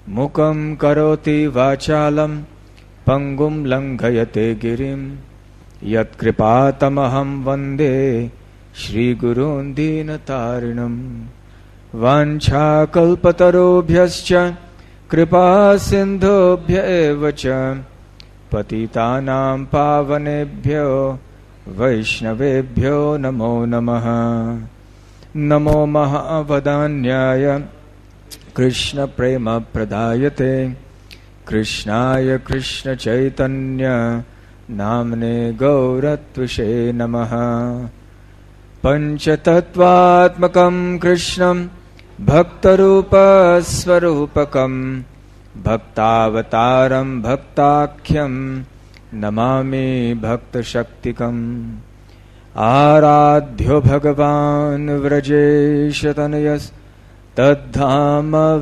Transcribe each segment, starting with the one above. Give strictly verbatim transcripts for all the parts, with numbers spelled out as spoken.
Mukam karoti vachalam pangum langhayate girim yat kripatamaham vande Shri Gurun Dinatarinam. Vancha kalpatarobhyascha kripa sindhobhya evacha patitanam pavanebhyo vaishnavebhyo namo namaha. Namo mahavadanyaya Krishna prema pradayate Krishnaya Krishna chaitanya namne gauratvishe namaha. Panchatattvatmakam Krishnam Bhaktarupa Svarupakam Bhaktavataram Bhaktakhyam Namami Bhakta Shaktikam. Aradhyo Bhagavan Vrajeshatanayas Tadhama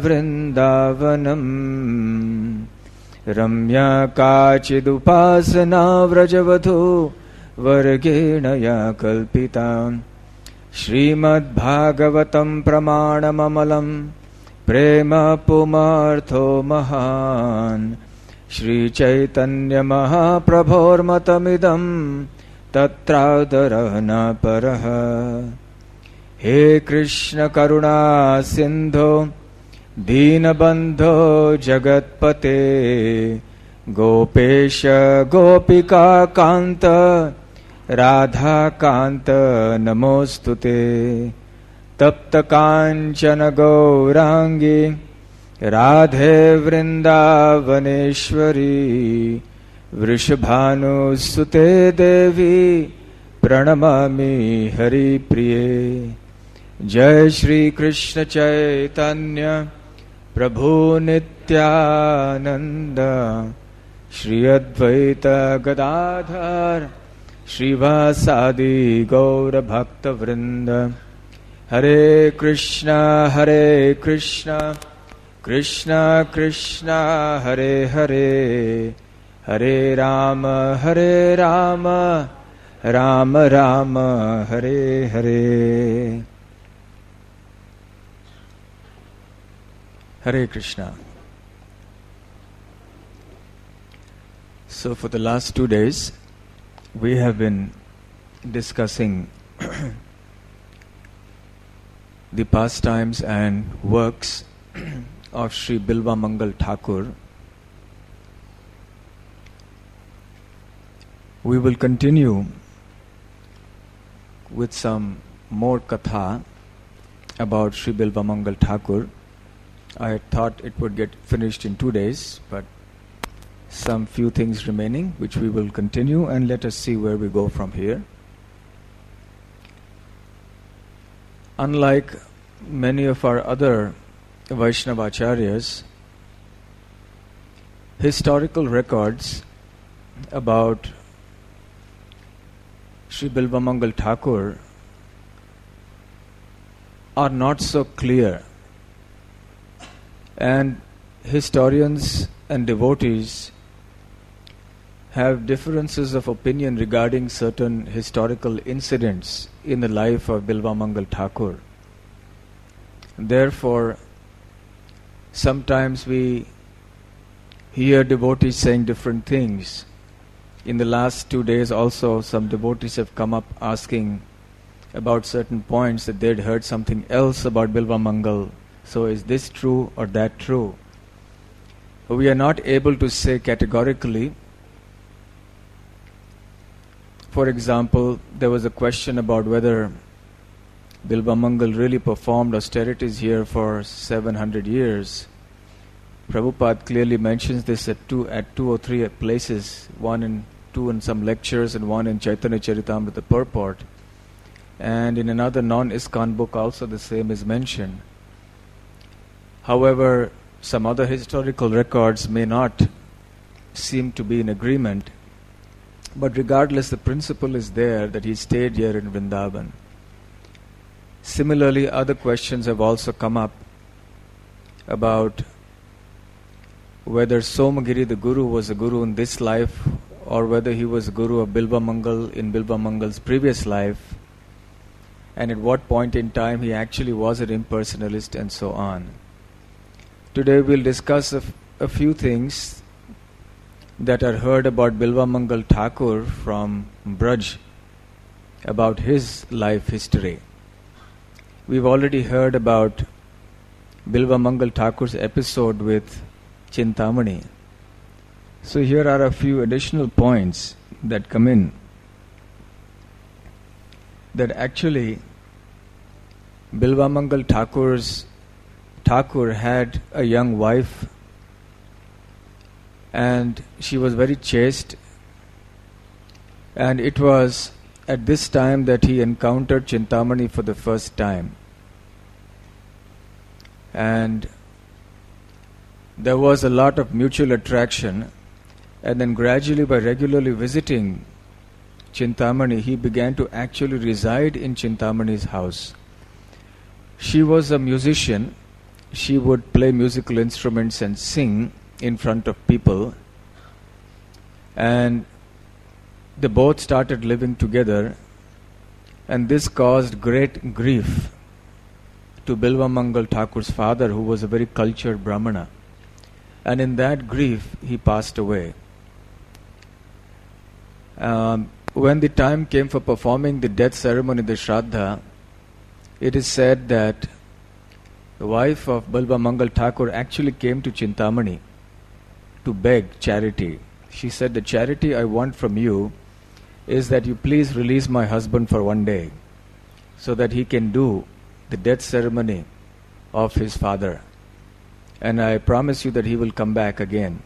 Vrindavanam Ramya Kachidupasana Vrajavadhu Vargenaya Kalpitam Srimad Bhagavatam Pramanamamalam Prema Pumartho Mahan Shri Chaitanya Mahaprabhor Matamidam Tatradarana Paraha. He Krishna Karuna Sindho Deenabandho Jagatpate Gopesha Gopika Kanta Radha Kanta Namostute Tapta Kanchana Gaurangi Radhe Vrindavaneshwari Vrishabhanu Sute Devi Pranamami Hari Priye. Jai Shri Krishna Chaitanya Prabhu Nityananda Shri Advaita Gadadhar Shrivasadi Gaura Bhakta Vrinda. Hare Krishna Hare Krishna Krishna Krishna Hare Hare Hare Rama Hare Rama Rama Rama Hare Hare. Hare Krishna. So for the last two days we have been discussing the pastimes and works of Sri Bilva Mangal Thakur. We will continue with some more katha about Sri Bilva Mangal Thakur. I had thought it would get finished in two days, but some few things remaining which we will continue, and let us see where we go from here. Unlike many of our other Vaishnavacharyas, historical records about Sri Bilva Mangal Thakur are not so clear, and historians and devotees have differences of opinion regarding certain historical incidents in the life of Bilva Mangal Thakur. Therefore, sometimes we hear devotees saying different things. In the last two days also, some devotees have come up asking about certain points, that they'd heard something else about Bilva Mangal. So is this true or that true? We are not able to say categorically. For example, there was a question about whether Bilva Mangal really performed austerities here for seven hundred years. Prabhupada clearly mentions this at two, at two or three places, one in two in some lectures and one in Chaitanya Charitamrita purport. And in another non-ISKCON book also the same is mentioned. However, some other historical records may not seem to be in agreement. But regardless, the principle is there that he stayed here in Vrindavan. Similarly, other questions have also come up about whether Somagiri the Guru was a Guru in this life, or whether he was a Guru of Bilva Mangal in Bilva Mangal's previous life, and at what point in time he actually was an impersonalist, and so on. Today we'll discuss a, f- a few things that are heard about Bilvamangal Thakur from Braj, about his life history. We've already heard about Bilvamangal Thakur's episode with Chintamani. So here are a few additional points that come in. That actually Bilvamangal Thakur's Thakur had a young wife, and she was very chaste, and it was at this time that he encountered Chintamani for the first time. And there was a lot of mutual attraction, and then gradually, by regularly visiting Chintamani, he began to actually reside in Chintamani's house. She was a musician. She would play musical instruments and sing in front of people. And they both started living together, and this caused great grief to Bilvamangal Thakur's father, who was a very cultured Brahmana. And in that grief, he passed away. Um, when the time came for performing the death ceremony, the Shraddha, it is said that the wife of Bilvamangal Thakur actually came to Chintamani to beg charity. She said, "The charity I want from you is that you please release my husband for one day so that he can do the death ceremony of his father. And I promise you that he will come back again."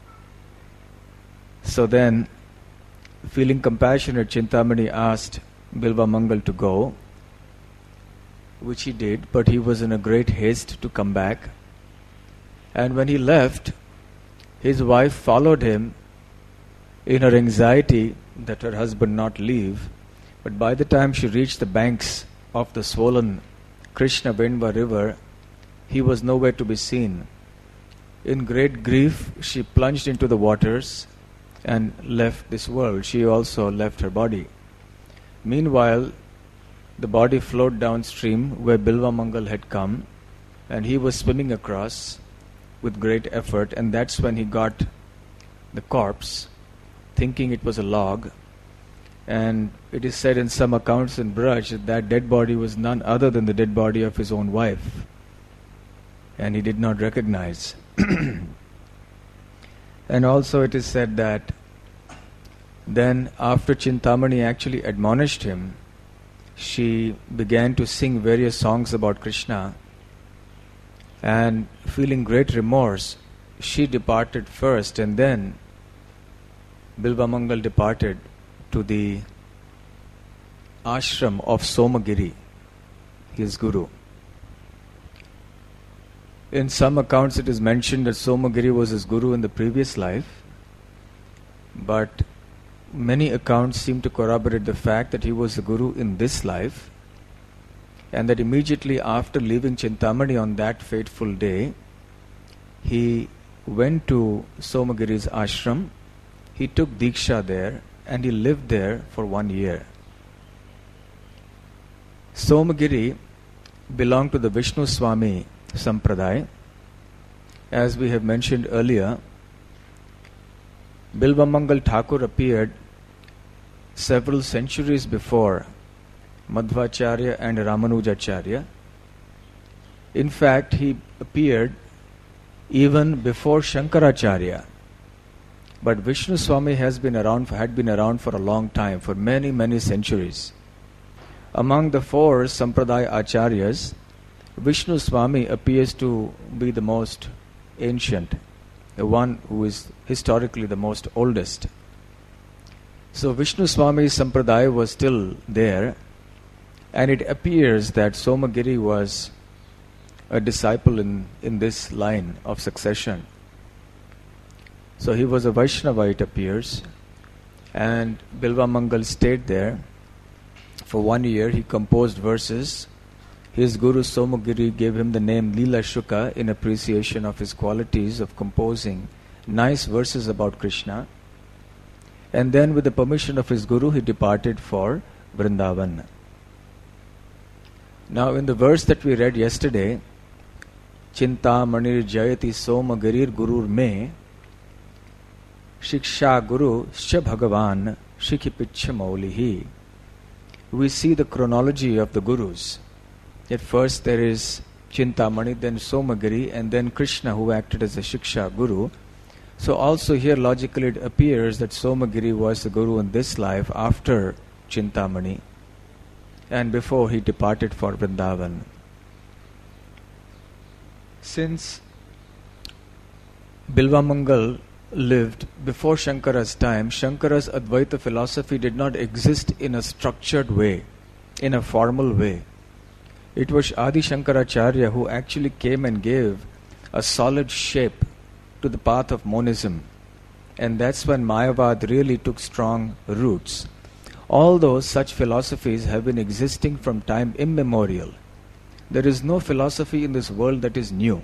So then, feeling compassionate, Chintamani asked Bilvamangal to go, which he did, but he was in a great haste to come back. And when he left, his wife followed him in her anxiety that her husband not leave. But by the time she reached the banks of the swollen Krishna Venva river, he was nowhere to be seen. In great grief, she plunged into the waters and left this world. She also left her body. Meanwhile, the body flowed downstream where Bilvamangal had come, and he was swimming across with great effort, and that's when he got the corpse, thinking it was a log. And it is said in some accounts in Braj that that dead body was none other than the dead body of his own wife, and he did not recognize. And also it is said that then after Chintamani actually admonished him, she began to sing various songs about Krishna, and feeling great remorse, she departed first, and then Bilvamangal departed to the ashram of Somagiri, his guru. In some accounts it is mentioned that Somagiri was his guru in the previous life, but many accounts seem to corroborate the fact that he was the guru in this life, and that immediately after leaving Chintamani on that fateful day, he went to Somagiri's ashram, he took Diksha there, and he lived there for one year. Somagiri belonged to the Vishnu Swami Sampradaya. As we have mentioned earlier, Bilvamangal Thakur appeared several centuries before Madhvacharya and Ramanujacharya. In fact, he appeared even before Shankaracharya. But Vishnu Swami has been around for, had been around for a long time, for many, many centuries. Among the four Sampradaya Acharyas, Vishnu Swami appears to be the most ancient, the one who is historically the most oldest. So Vishnu Swami's Sampradaya was still there, and it appears that Somagiri was a disciple in, in this line of succession. So he was a Vaishnava, it appears, and Bilvamangal stayed there for one year. He composed verses. His guru Somagiri gave him the name Leela Shuka in appreciation of his qualities of composing nice verses about Krishna. And then with the permission of his guru, he departed for Vrindavan. Now in the verse that we read yesterday, Chinta Manir Jayati Soma Garir Gurur Me Shiksha Guru Scha Bhagavan Shikhipichha Maulihi. We see the chronology of the Gurus. At first there is Chintamani, then Somagiri, and then Krishna, who acted as a Shiksha Guru. So also here logically it appears that Somagiri was the Guru in this life after Chintamani and before he departed for Vrindavan. Since Bilvamangal lived before Shankara's time, Shankara's Advaita philosophy did not exist in a structured way, in a formal way. It was Adi Shankaracharya who actually came and gave a solid shape to the path of monism. And that's when Mayavad really took strong roots. Although such philosophies have been existing from time immemorial, there is no philosophy in this world that is new.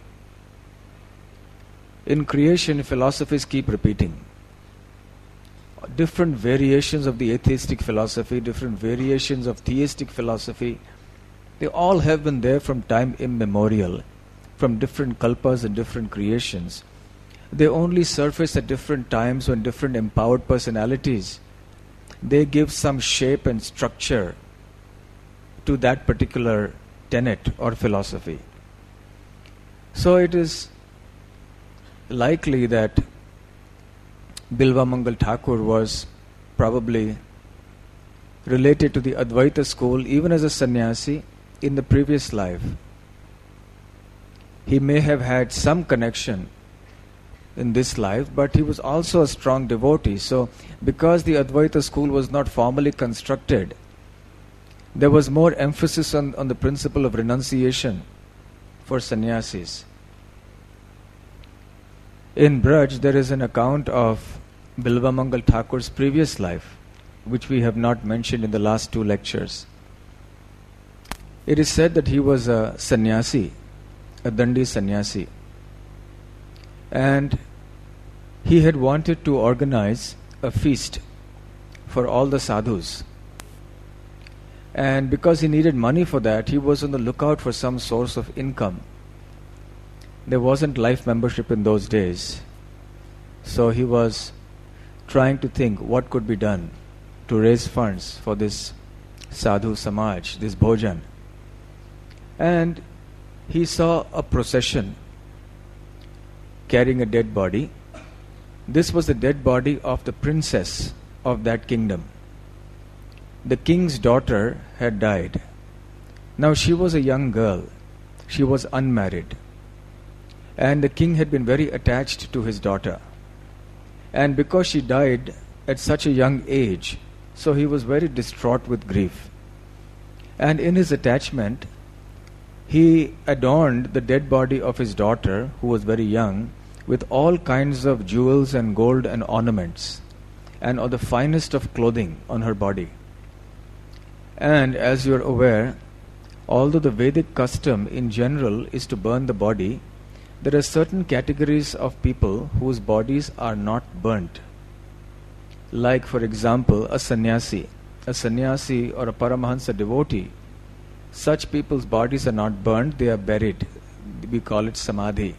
In creation, philosophies keep repeating. Different variations of the atheistic philosophy, different variations of theistic philosophy, they all have been there from time immemorial, from different kalpas and different creations. They only surface at different times when different empowered personalities, they give some shape and structure to that particular tenet or philosophy. So it is likely that Bilvamangal Thakur was probably related to the Advaita school even as a sannyasi in the previous life. He may have had some connection in this life, but he was also a strong devotee. So because the Advaita school was not formally constructed, there was more emphasis on, on the principle of renunciation for sannyasis. In Braj, there is an account of Bilvamangal Thakur's previous life, which we have not mentioned in the last two lectures. It is said that he was a sannyasi, a Dandi sannyasi, and he had wanted to organize a feast for all the sadhus. And because he needed money for that, he was on the lookout for some source of income. There wasn't life membership in those days. So he was trying to think what could be done to raise funds for this sadhu samaj, this bhojan. And he saw a procession carrying a dead body. This was the dead body of the princess of that kingdom. The king's daughter had died. Now she was a young girl. She was unmarried. And the king had been very attached to his daughter. And because she died at such a young age, so he was very distraught with grief. And in his attachment, he adorned the dead body of his daughter, who was very young, with all kinds of jewels and gold and ornaments, and of the finest of clothing on her body. And as you are aware, although the Vedic custom in general is to burn the body, there are certain categories of people whose bodies are not burnt. Like, for example, a sannyasi. A sannyasi or a Paramahansa devotee, such people's bodies are not burnt, they are buried. We call it samadhi.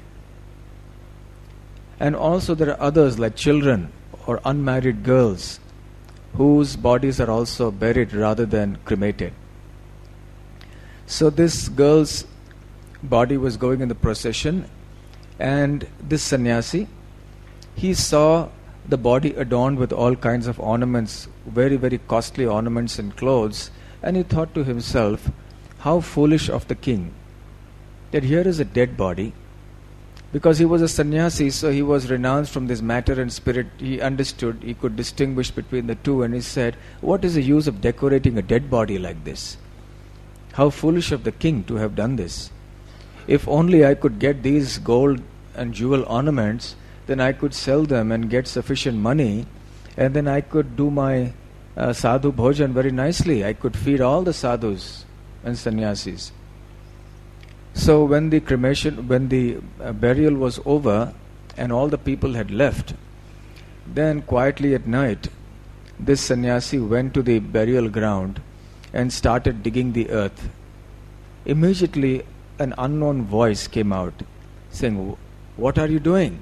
And also there are others like children or unmarried girls whose bodies are also buried rather than cremated. So this girl's body was going in the procession, and this sannyasi, he saw the body adorned with all kinds of ornaments, very, very costly ornaments and clothes, and he thought to himself, how foolish of the king that here is a dead body. Because he was a sannyasi, so he was renounced from this matter and spirit. He understood, he could distinguish between the two, and he said, what is the use of decorating a dead body like this? How foolish of the king to have done this. If only I could get these gold and jewel ornaments, then I could sell them and get sufficient money, and then I could do my uh, sadhu bhojan very nicely. I could feed all the sadhus and sannyasis. So when the cremation, when the uh, burial was over and all the people had left, then quietly at night, this sannyasi went to the burial ground and started digging the earth. Immediately an unknown voice came out saying, "What are you doing?"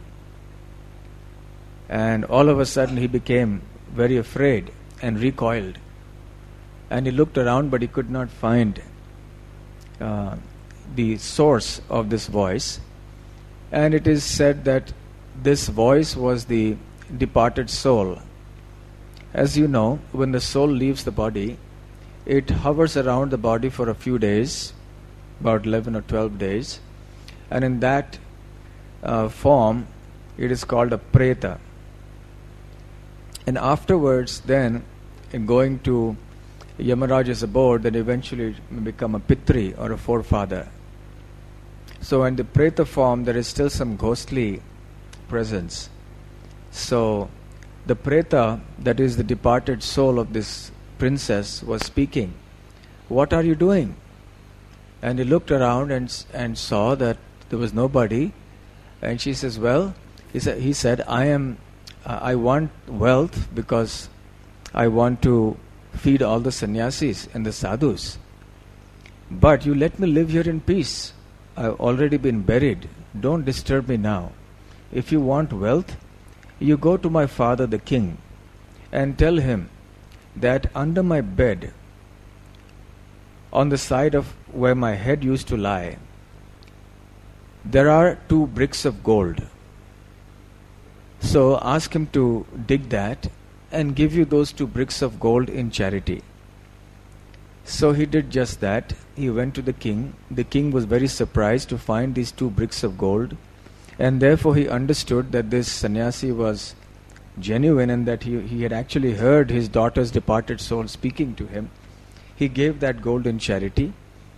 And all of a sudden he became very afraid and recoiled. And he looked around, but he could not find uh, the source of this voice. And it is said that this voice was the departed soul. As you know, when the soul leaves the body, it hovers around the body for a few days, about eleven or twelve days, and in that uh, form it is called a preta. And afterwards then, in going to Yamaraja's abode, then eventually it may become a pitri or a forefather. So in the preta form there is still some ghostly presence. So the preta, that is the departed soul of this princess, was speaking, "What are you doing?" And he looked around and and saw that there was nobody. And she says, "Well," he said, he said I am, uh, I want wealth because I want to feed all the sannyasis and the sadhus. But you let me live here in peace. I've already been buried. Don't disturb me now. If you want wealth, you go to my father the king and tell him that under my bed, on the side of where my head used to lie, there are two bricks of gold. So ask him to dig that and give you those two bricks of gold in charity." So he did just that. He went to the king. The king was very surprised to find these two bricks of gold, and therefore he understood that this sannyasi was genuine and that he, he had actually heard his daughter's departed soul speaking to him. He gave that gold in charity.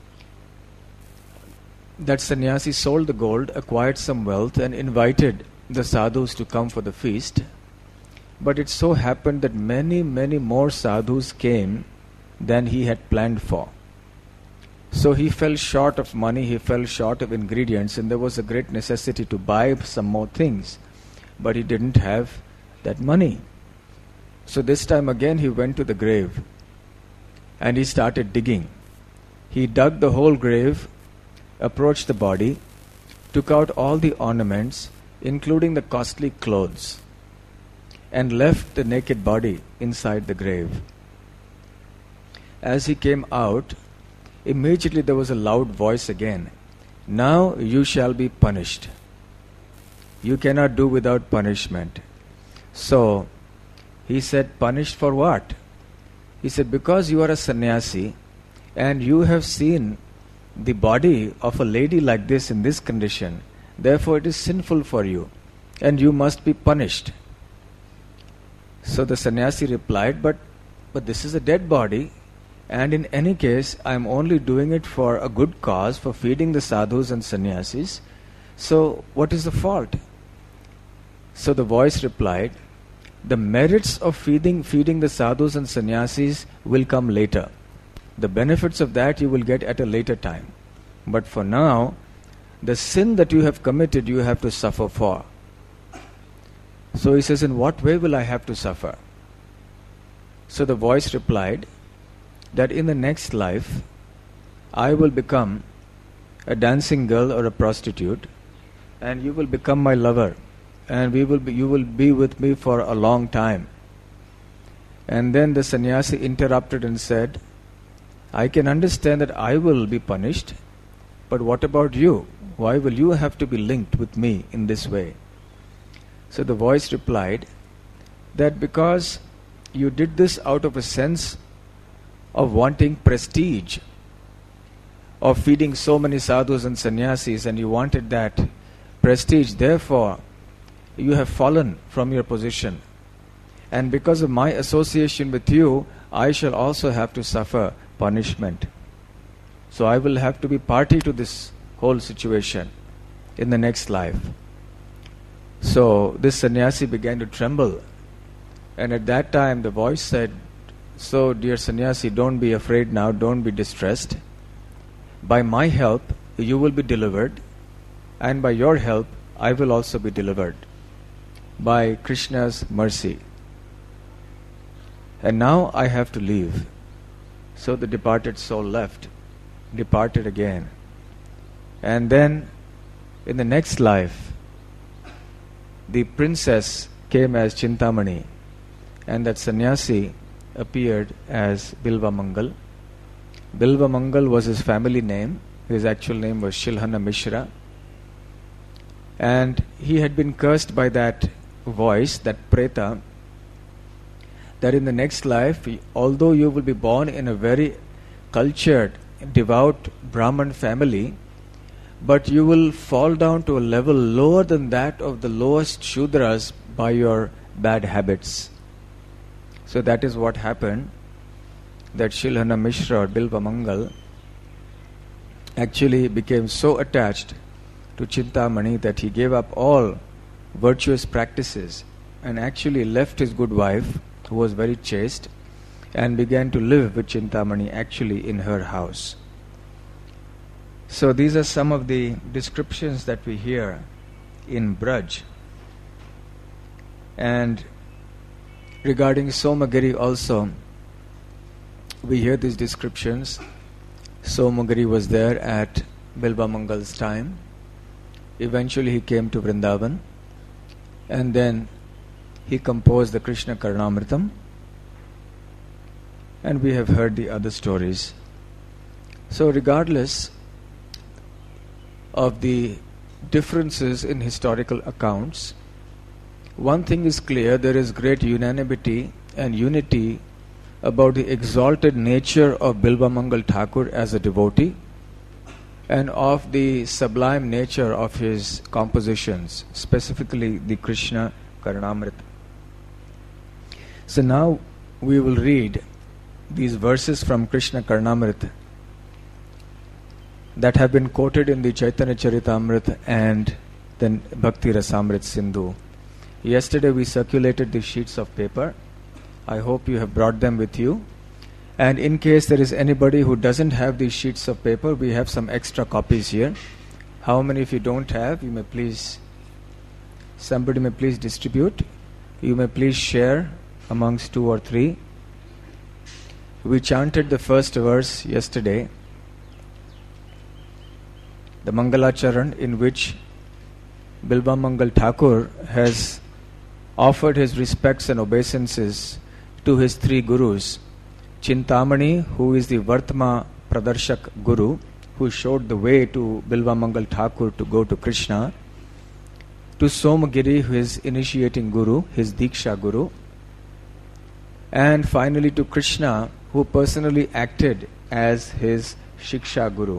That sannyasi sold the gold, acquired some wealth, and invited the sadhus to come for the feast. But it so happened that many, many more sadhus came than he had planned for. So he fell short of money, he fell short of ingredients, and there was a great necessity to buy some more things. But he didn't have that money. So this time again he went to the grave and he started digging. He dug the whole grave, approached the body, took out all the ornaments, including the costly clothes, and left the naked body inside the grave. As he came out, immediately there was a loud voice again, "Now you shall be punished. You cannot do without punishment." So he said, "Punished for what?" He said, "Because you are a sannyasi and you have seen the body of a lady like this in this condition, therefore it is sinful for you and you must be punished." So the sannyasi replied, but but this is a dead body, and in any case I am only doing it for a good cause, for feeding the sadhus and sannyasis. So what is the fault? So the voice replied, "The merits of feeding feeding the sadhus and sannyasis will come later. The benefits of that you will get at a later time. But for now, the sin that you have committed, you have to suffer for." So he says, "In what way will I have to suffer?" So the voice replied that in the next life, I will become a dancing girl or a prostitute, and you will become my lover, and we will be, you will be with me for a long time. And then the sannyasi interrupted and said, "I can understand that I will be punished, but what about you? Why will you have to be linked with me in this way?" So the voice replied that because you did this out of a sense of wanting prestige, of feeding so many sadhus and sannyasis, and you wanted that prestige, therefore you have fallen from your position. And because of my association with you, I shall also have to suffer punishment. So I will have to be party to this whole situation in the next life. So this sannyasi began to tremble. And at that time the voice said, "So dear sannyasi, don't be afraid now, don't be distressed. By my help you will be delivered, and by your help I will also be delivered, by Krishna's mercy. And now I have to leave." So the departed soul left, departed again. And then in the next life, the princess came as Chintamani, and that sannyasi appeared as Bilvamangal. Bilvamangal was his family name. His actual name was Shilhana Mishra. And he had been cursed by that voice, that preta, that in the next life, although you will be born in a very cultured, devout Brahman family, but you will fall down to a level lower than that of the lowest Shudras by your bad habits. So that is what happened, that Shilhana Mishra or Bilvamangal actually became so attached to Chintamani that he gave up all virtuous practices and actually left his good wife, who was very chaste, and began to live with Chintamani actually in her house. So these are some of the descriptions that we hear in Braj. And regarding Somagiri also, we hear these descriptions. Somagiri was there at Bilvamangal's time. Eventually he came to Vrindavan, and then he composed the Krishna Karnamritam, and we have heard the other stories. So regardless of the differences in historical accounts, one thing is clear: there is great unanimity and unity about the exalted nature of Bilvamangal Thakur as a devotee, and of the sublime nature of his compositions, specifically the Krishna Karnamrita. So now we will read these verses from Krishna Karnamrita that have been quoted in the Chaitanya Charitamrita and then Bhakti Rasamrita Sindhu. Yesterday we circulated the sheets of paper. I hope you have brought them with you. And in case there is anybody who doesn't have these sheets of paper, we have some extra copies here. How many if you don't have, you may please, somebody may please distribute. You may please share amongst two or three. We chanted the first verse yesterday, the Mangalacharan, in which Bilvamangal Thakur has offered his respects and obeisances to his three gurus. Chintamani, who is the Vartma Pradarshak Guru, who showed the way to Bilvamangal Thakur to go to Krishna, to Somagiri, who is initiating Guru, his Diksha Guru, and finally to Krishna, who personally acted as his Shiksha Guru.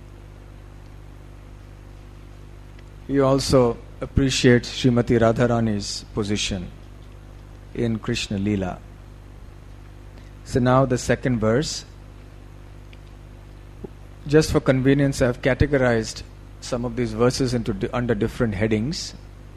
He also appreciates Srimati Radharani's position in Krishna Leela. So now the second verse. Just for convenience, I have categorized some of these verses into di- under different headings.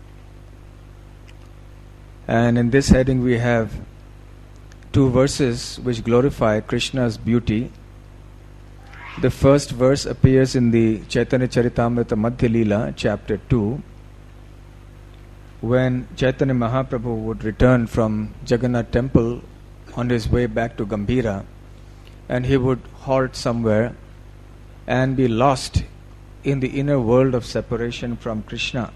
And in this heading we have two verses which glorify Krishna's beauty. The first verse appears in the Chaitanya Charitamrita Madhya Leela, chapter two, when Chaitanya Mahaprabhu would return from Jagannath temple on his way back to Gambhira, and he would halt somewhere and be lost in the inner world of separation from Krishna.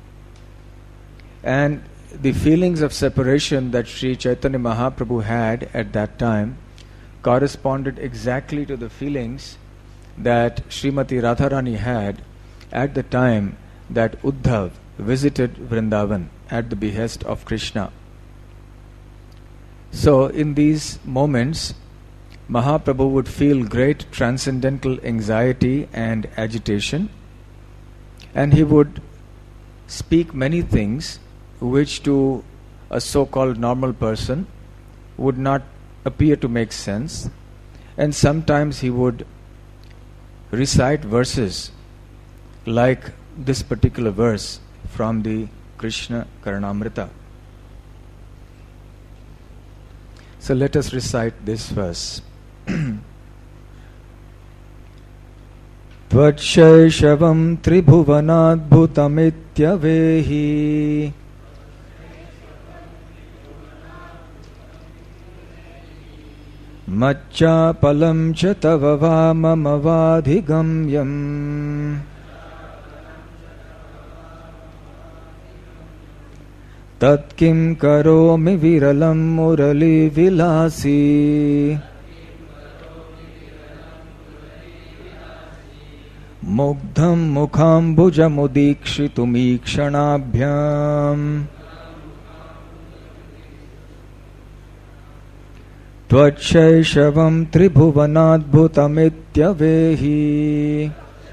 And the feelings of separation that Sri Chaitanya Mahaprabhu had at that time corresponded exactly to the feelings that Srimati Radharani had at the time that Uddhav visited Vrindavan at the behest of Krishna. So in these moments, Mahaprabhu would feel great transcendental anxiety and agitation, and he would speak many things which to a so-called normal person would not appear to make sense, and sometimes he would recite verses like this particular verse from the Krishna Karnamrita. So let us recite this verse. Tvacheshavam tribhuvanadbhutamityavehi Macchapalam cha tava vamamavadhigamyam Tat kim karomi viralam murali vilasi. Mugdham mukham bhujamudikshituം ikshanabhyam. Tvacheshavam tribhuvanadbhutamittyavehi.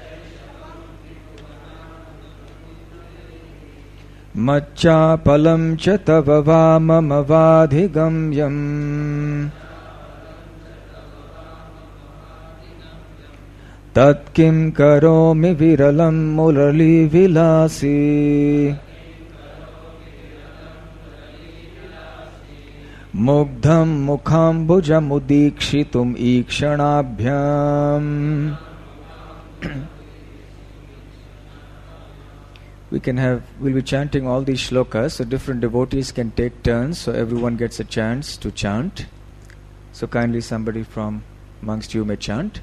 Macchapalam cha tava vamamavadhigamyam. Tat kim karomi viralam murali vilasi. Mugdham mukham bhujamudikshituം ikshanabhyam. We can have, we'll be chanting all these shlokas, so different devotees can take turns, so everyone gets a chance to chant. So kindly somebody from amongst you may chant.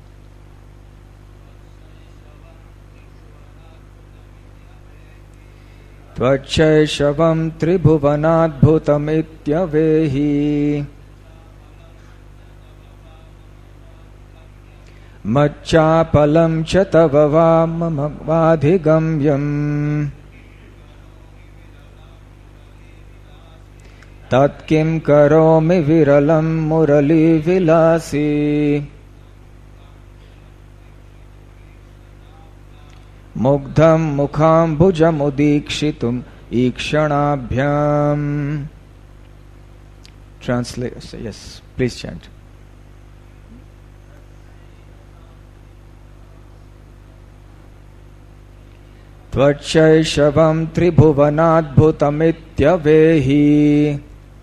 Tvacheshavam tribhuvanadbhutamittyavehi. Macchapalam cha tava vamamavadhigamyam. Tat kim karomi viralam murali vilasi. Mugdham mukham bhujamudikshituം ikshanabhyam. Translate. Yes, please chant. Tvacheshavam tribhuvanadbhutamittyavehi.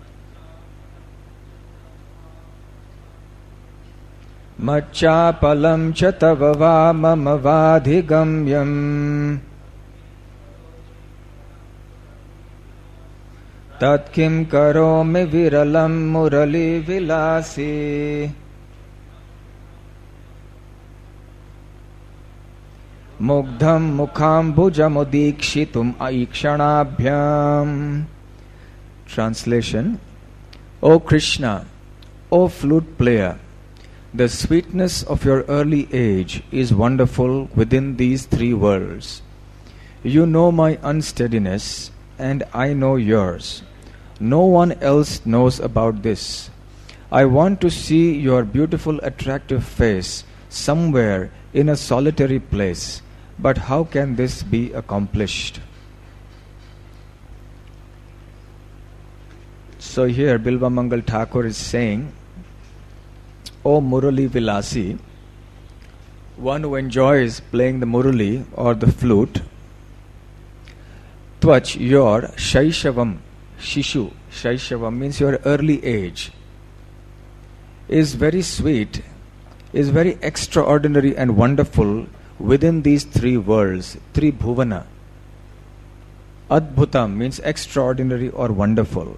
Macchapalam cha tava vamamavadhigamyam. Tat kim karomi viralam murali vilasi. Mugdham mukham bhujamudikshituം ikshanabhyam. Translation. O Krishna, O flute player, the sweetness of your early age is wonderful within these three worlds. You know my unsteadiness, and I know yours. No one else knows about this. I want to see your beautiful, attractive face somewhere in a solitary place. But how can this be accomplished? So here Bilvamangal Thakur is saying, O Murali Vilasi, one who enjoys playing the Murali or the flute, Tvach, your Shaishavam, Shishu, Shaishavam means your early age, is very sweet, is very extraordinary and wonderful within these three worlds, three bhuvana. Adbhutam means extraordinary or wonderful.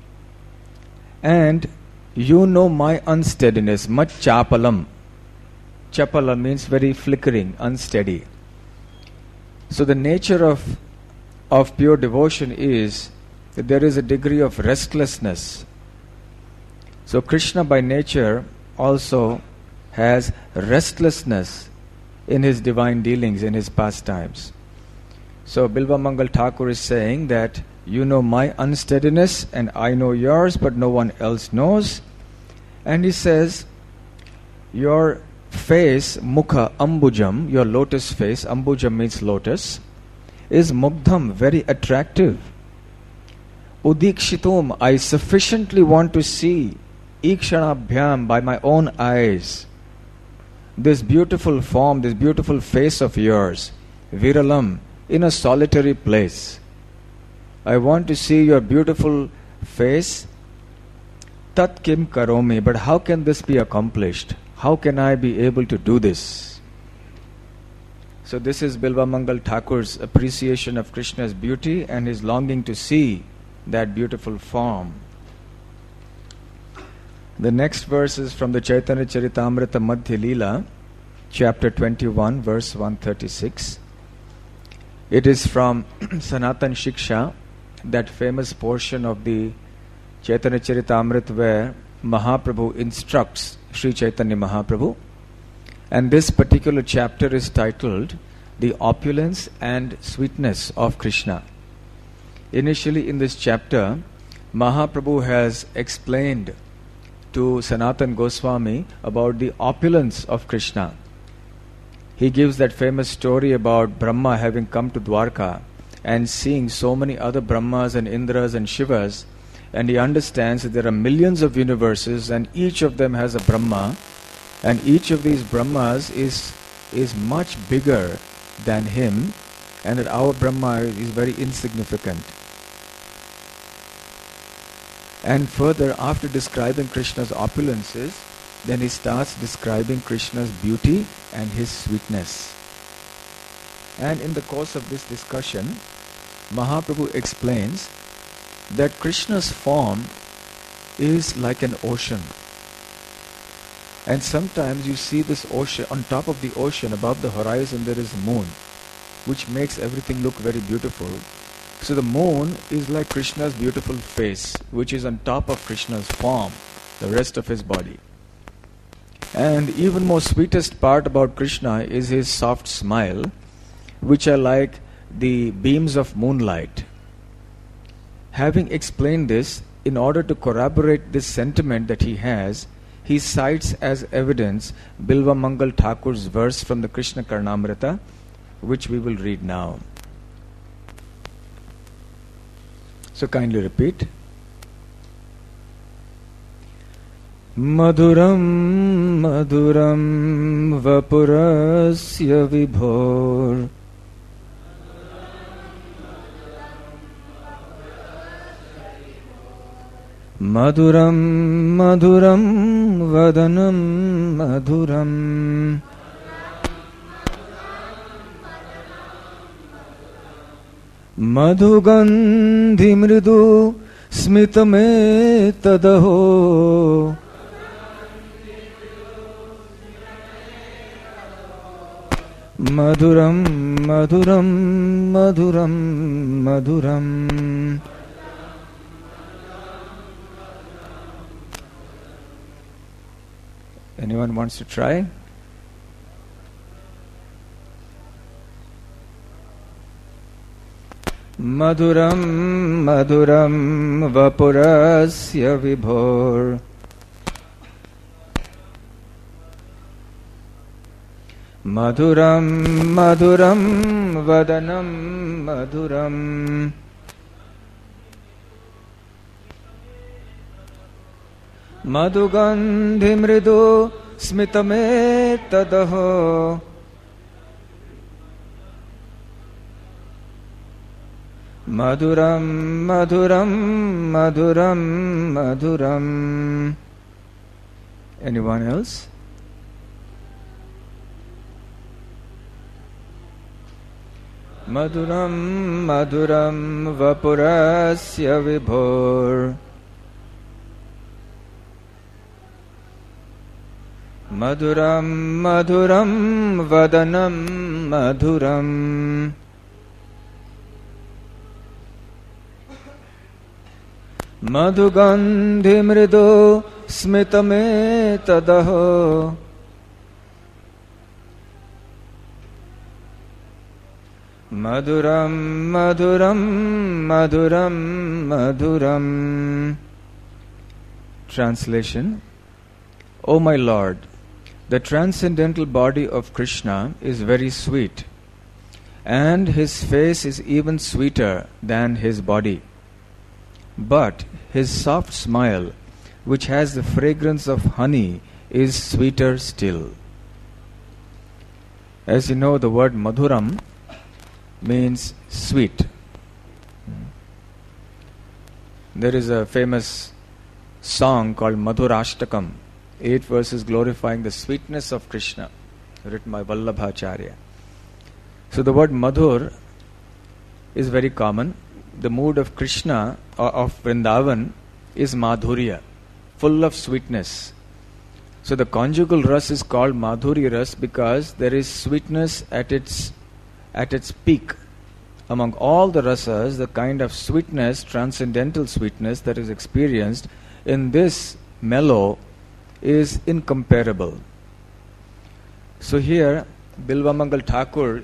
And you know my unsteadiness, Macchapalam. Chapala means very flickering, unsteady. So the nature of, of pure devotion is that there is a degree of restlessness. So Krishna by nature also has restlessness in his divine dealings, in his pastimes. So Bilvamangal Thakur is saying that you know my unsteadiness and I know yours, but no one else knows. And he says, your face, mukha, ambujam, your lotus face, ambujam means lotus, is mugdham, very attractive. Udikshitum, I sufficiently want to see, ikshanabhyam, by my own eyes, this beautiful form, this beautiful face of yours, viralam, in a solitary place. I want to see your beautiful face. Tat kim karomi, but how can this be accomplished? How can I be able to do this? So this is Bilvamangal Thakur's appreciation of Krishna's beauty and his longing to see that beautiful form. The next verse is from the Chaitanya Charitamrita Madhya Leela, chapter twenty-one, verse one thirty-six. It is from Sanatan Shiksha, that famous portion of the Chaitanya Charitamrita where Mahaprabhu instructs Sri Chaitanya Mahaprabhu. And this particular chapter is titled The Opulence and Sweetness of Krishna. Initially in this chapter, Mahaprabhu has explained to Sanatana Goswami about the opulence of Krishna. He gives that famous story about Brahma having come to Dwarka and seeing so many other Brahmas and Indras and Shivas, and he understands that there are millions of universes and each of them has a Brahma, and each of these Brahmas is, is much bigger than him, and that our Brahma is very insignificant. And further, after describing Krishna's opulences, then he starts describing Krishna's beauty and his sweetness. And in the course of this discussion, Mahaprabhu explains that Krishna's form is like an ocean. And sometimes you see this ocean, on top of the ocean, above the horizon there is a moon, which makes everything look very beautiful. So the moon is like Krishna's beautiful face, which is on top of Krishna's form, the rest of his body. And even more sweetest part about Krishna is his soft smile, which are like the beams of moonlight. Having explained this, in order to corroborate this sentiment that he has, he cites as evidence Bilva Mangal Thakur's verse from the Krishna Karnamrita, which we will read now. So kindly repeat. Madhuram madhuram vapurasya vibhor Madhuram madhuram vadanam madhuram Madhugandhi mridu smitame tadaho Madhuram madhuram madhuram madhuram Anyone wants to try? Madhuram madhuram vapurasya vibhor Madhuram madhuram vadanam madhuram Madhugandhi mridu smitame tadaho Madhuram madhuram madhuram madhuram Anyone else? Madhuram madhuram vapurasya vibhor Madhuram madhuram vadanam madhuram Madhugandhi mridu smitame tadaho Madhuram madhuram madhuram madhuram Translation. O my Lord, the transcendental body of Krishna is very sweet, and his face is even sweeter than his body. But his soft smile, which has the fragrance of honey, is sweeter still. As you know, the word madhuram means sweet. There is a famous song called Madhurashtakam, eight verses glorifying the sweetness of Krishna, written by Vallabhacharya. So the word madhur is very common. The mood of Krishna, or of Vrindavan, is madhurya, full of sweetness. So the conjugal ras is called madhurya ras because there is sweetness at its at its peak among all the rasas, the kind of sweetness, transcendental sweetness that is experienced in this mellow is incomparable. So here, Bilvamangal Thakur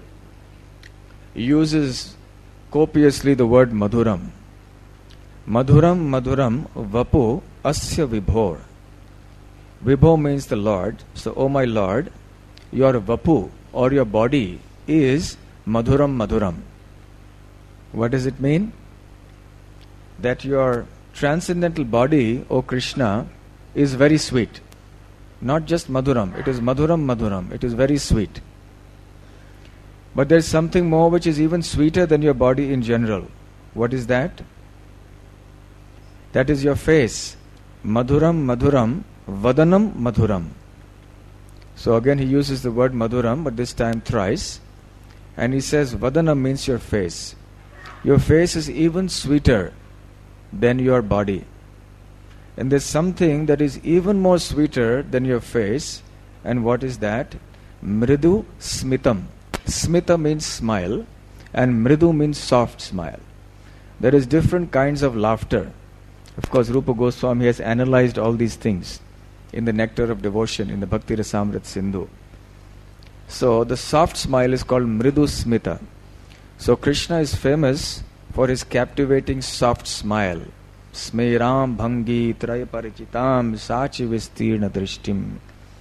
uses copiously the word Madhuram. Madhuram, Madhuram, Vapu, Asya Vibhor. Vibho means the Lord. So, O my Lord, your Vapu or your body is Madhuram, Madhuram. What does it mean? That your transcendental body, O Krishna, is very sweet. Not just Madhuram, it is Madhuram, Madhuram. It is very sweet. But there is something more which is even sweeter than your body in general. What is that? That is your face. Madhuram, Madhuram, Vadanam, Madhuram. So again he uses the word Madhuram, but this time thrice. And he says Vadanam means your face. Your face is even sweeter than your body. And there's something that is even more sweeter than your face. And what is that? Mridu Smitam. Smita means smile and Mridu means soft smile. There is different kinds of laughter. Of course, Rupa Goswami has analyzed all these things in the Nectar of Devotion, in the Bhakti Rasamrit Sindhu. So the soft smile is called Mridu Smita. So Krishna is famous for his captivating soft smile. Smeram bhangi trayaparichitam sachi vistirna drishtim.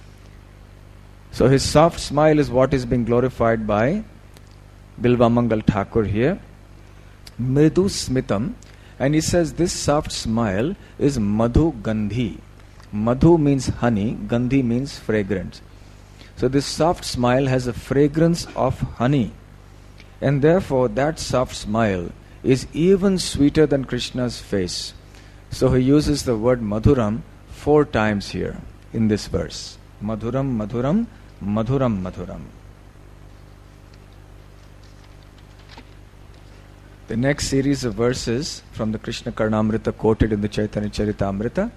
So his soft smile is what is being glorified by Bilvamangal Thakur here. Mridu Smitam. And he says this soft smile is Madhu Gandhi. Madhu means honey, Gandhi means fragrance. So this soft smile has a fragrance of honey. And therefore that soft smile is even sweeter than Krishna's face. So he uses the word Madhuram four times here in this verse. Madhuram, Madhuram, Madhuram, Madhuram. The next series of verses from the Krishna Karnamrita quoted in the Chaitanya Charitamrita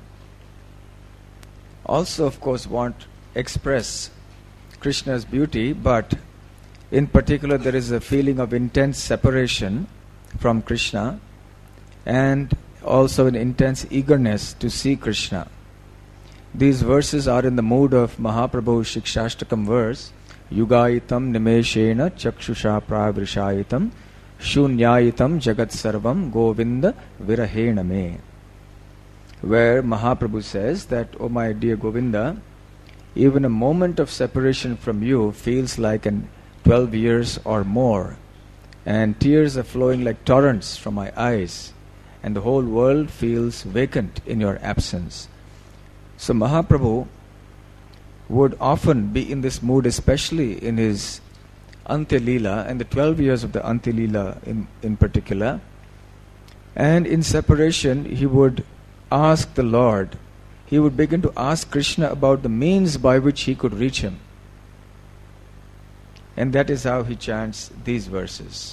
also, of course, want express Krishna's beauty, but in particular there is a feeling of intense separation from Krishna and also an intense eagerness to see Krishna. These verses are in the mood of Mahaprabhu's Shikshashtakam verse, Yugayitam Nimeshena Chakshusha Pravrishayitam Shunyayitam Jagat Sarvam Govinda Virahena Me, where Mahaprabhu says that, oh my dear Govinda, even a moment of separation from you feels like an twelve years or more, and tears are flowing like torrents from my eyes, and the whole world feels vacant in your absence. So Mahaprabhu would often be in this mood, especially in his Antya Leela and the twelve years of the Antya Leela in, in particular. And in separation, he would ask the Lord, he would begin to ask Krishna about the means by which he could reach him. And that is how he chants these verses.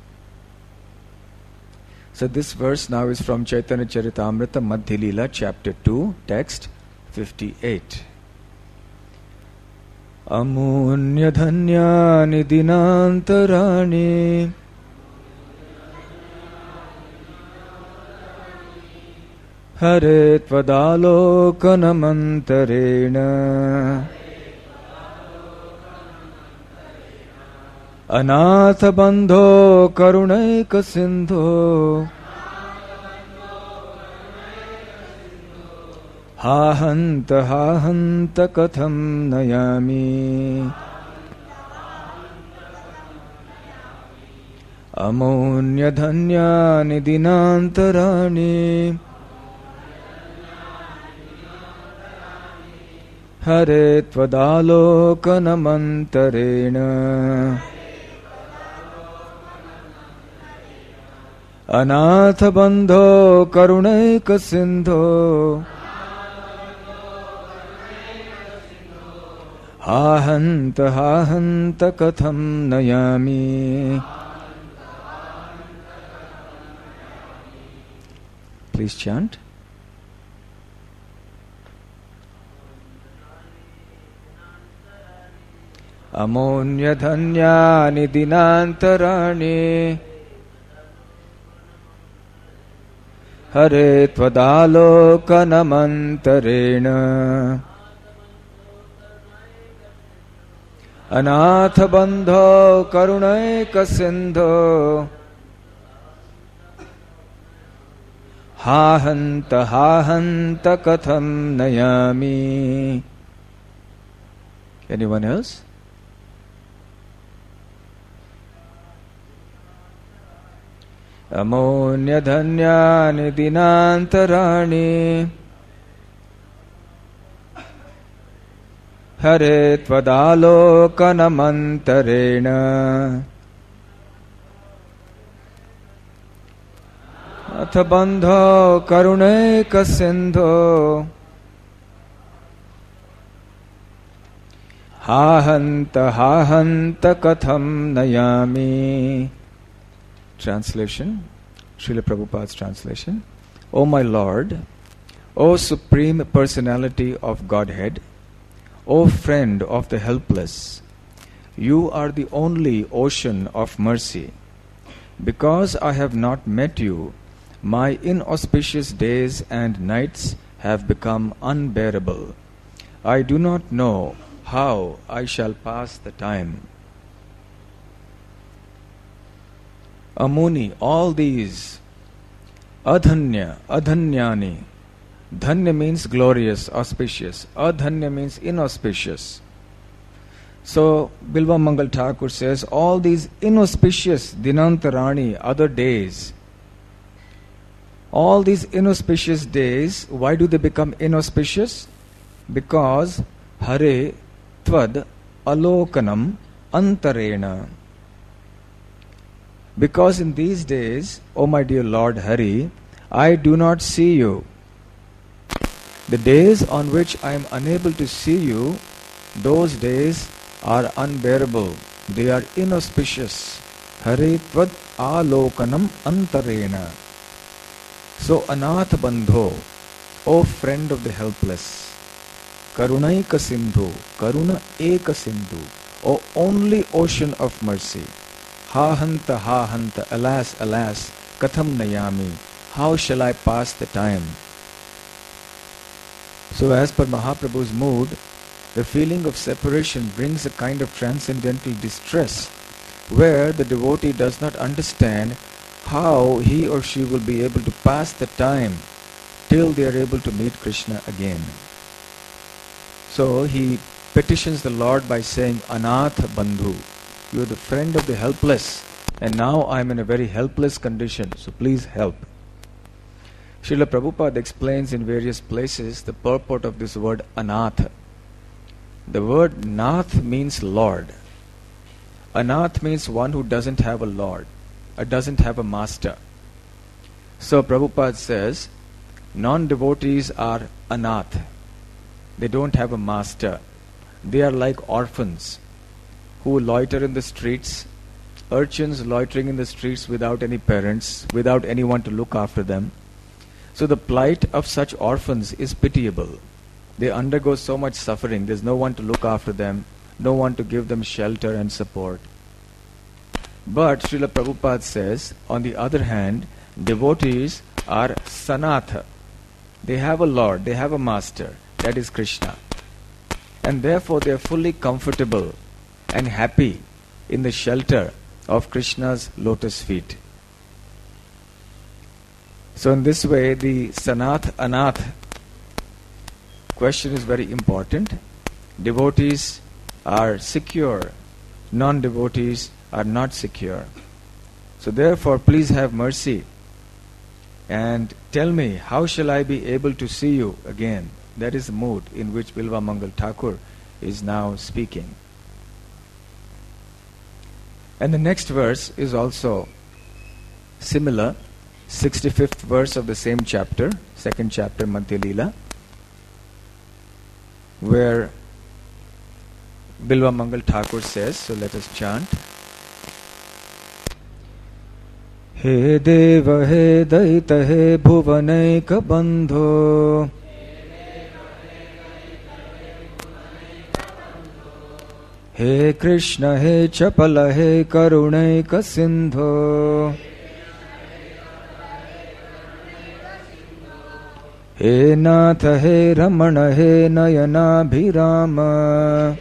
So this verse now is from Chaitanya Charitamrita Madhya Leela, chapter two, text fifty-eight. Amunya dhanyani dinantarani Hare tvadalokanam Anatha bandho karunaika sindho Ha hanta ha hanta katham nayami Amunya dhanyani dinantarani Hare tvadalokanam Anatha bandho karunaika sindho Ha hanta ha hanta katham nayami. Please chant. Amunya dhanyani dinantarani Hare Tvadalokanamantaren Anatha Bandho Karunaika Sindho Ha Hanta Ha Hanta Katham Nayami. Anyone else? Amonya Dhanyani Dinantarani Hare Tvadalokanamantaren Atha Bandho Karunaika Sindho Ha Hanta Ha Hanta Katham Nayami. Translation, Srila Prabhupada's translation. O my Lord, O Supreme Personality of Godhead, O friend of the helpless, you are the only ocean of mercy. Because I have not met you, my inauspicious days and nights have become unbearable. I do not know how I shall pass the time. Amuni, all these, adhanya, adhanyani. Dhanya means glorious, auspicious. Adhanya means inauspicious. So, Bilva Mangal Thakur says, all these inauspicious dinantarani, other days, all these inauspicious days, why do they become inauspicious? Because Hare Tvad Alokanam Antarena. Because in these days, O my dear Lord Hari, I do not see you. The days on which I am unable to see you, those days are unbearable. They are inauspicious. Hare Tvad Alokanam Antarena. So Anath Bandho, O friend of the helpless, Karunaika Sindhu, Karuna Eka Sindhu, O only ocean of mercy. Ha hanta, ha hanta, alas, alas, katham nayami, how shall I pass the time? So as per Mahaprabhu's mood, the feeling of separation brings a kind of transcendental distress, where the devotee does not understand how he or she will be able to pass the time till they are able to meet Krishna again. So he petitions the Lord by saying, Anath Bandhu, you are the friend of the helpless, and now I am in a very helpless condition, so please help. Srila Prabhupada explains in various places the purport of this word Anath. The word Nath means Lord. Anath means one who doesn't have a Lord, or doesn't have a master. So Prabhupada says, non-devotees are Anath. They don't have a master. They are like orphans who loiter in the streets, urchins loitering in the streets without any parents, without anyone to look after them. So the plight of such orphans is pitiable. They undergo so much suffering. There's no one to look after them, no one to give them shelter and support. But Srila Prabhupada says, on the other hand, devotees are Sanatha. They have a Lord, they have a master, that is Krishna. And therefore they are fully comfortable and happy in the shelter of Krishna's lotus feet. So in this way, the Sanath Anath question is very important. Devotees are secure, non-devotees are not secure. So therefore, please have mercy and tell me, how shall I be able to see you again? That is the mood in which Bilva Mangal Thakur is now speaking. And the next verse is also similar, sixty-fifth verse of the same chapter, second chapter, Madhya Leela, where Bilva Mangal Thakur says, so let us chant. He Deva, He Daita, He Bhuvanaika Bandho, He Krishna, He Chapala, He Karunaika Sindho, He Nath He Ramana He Nayanabhirama.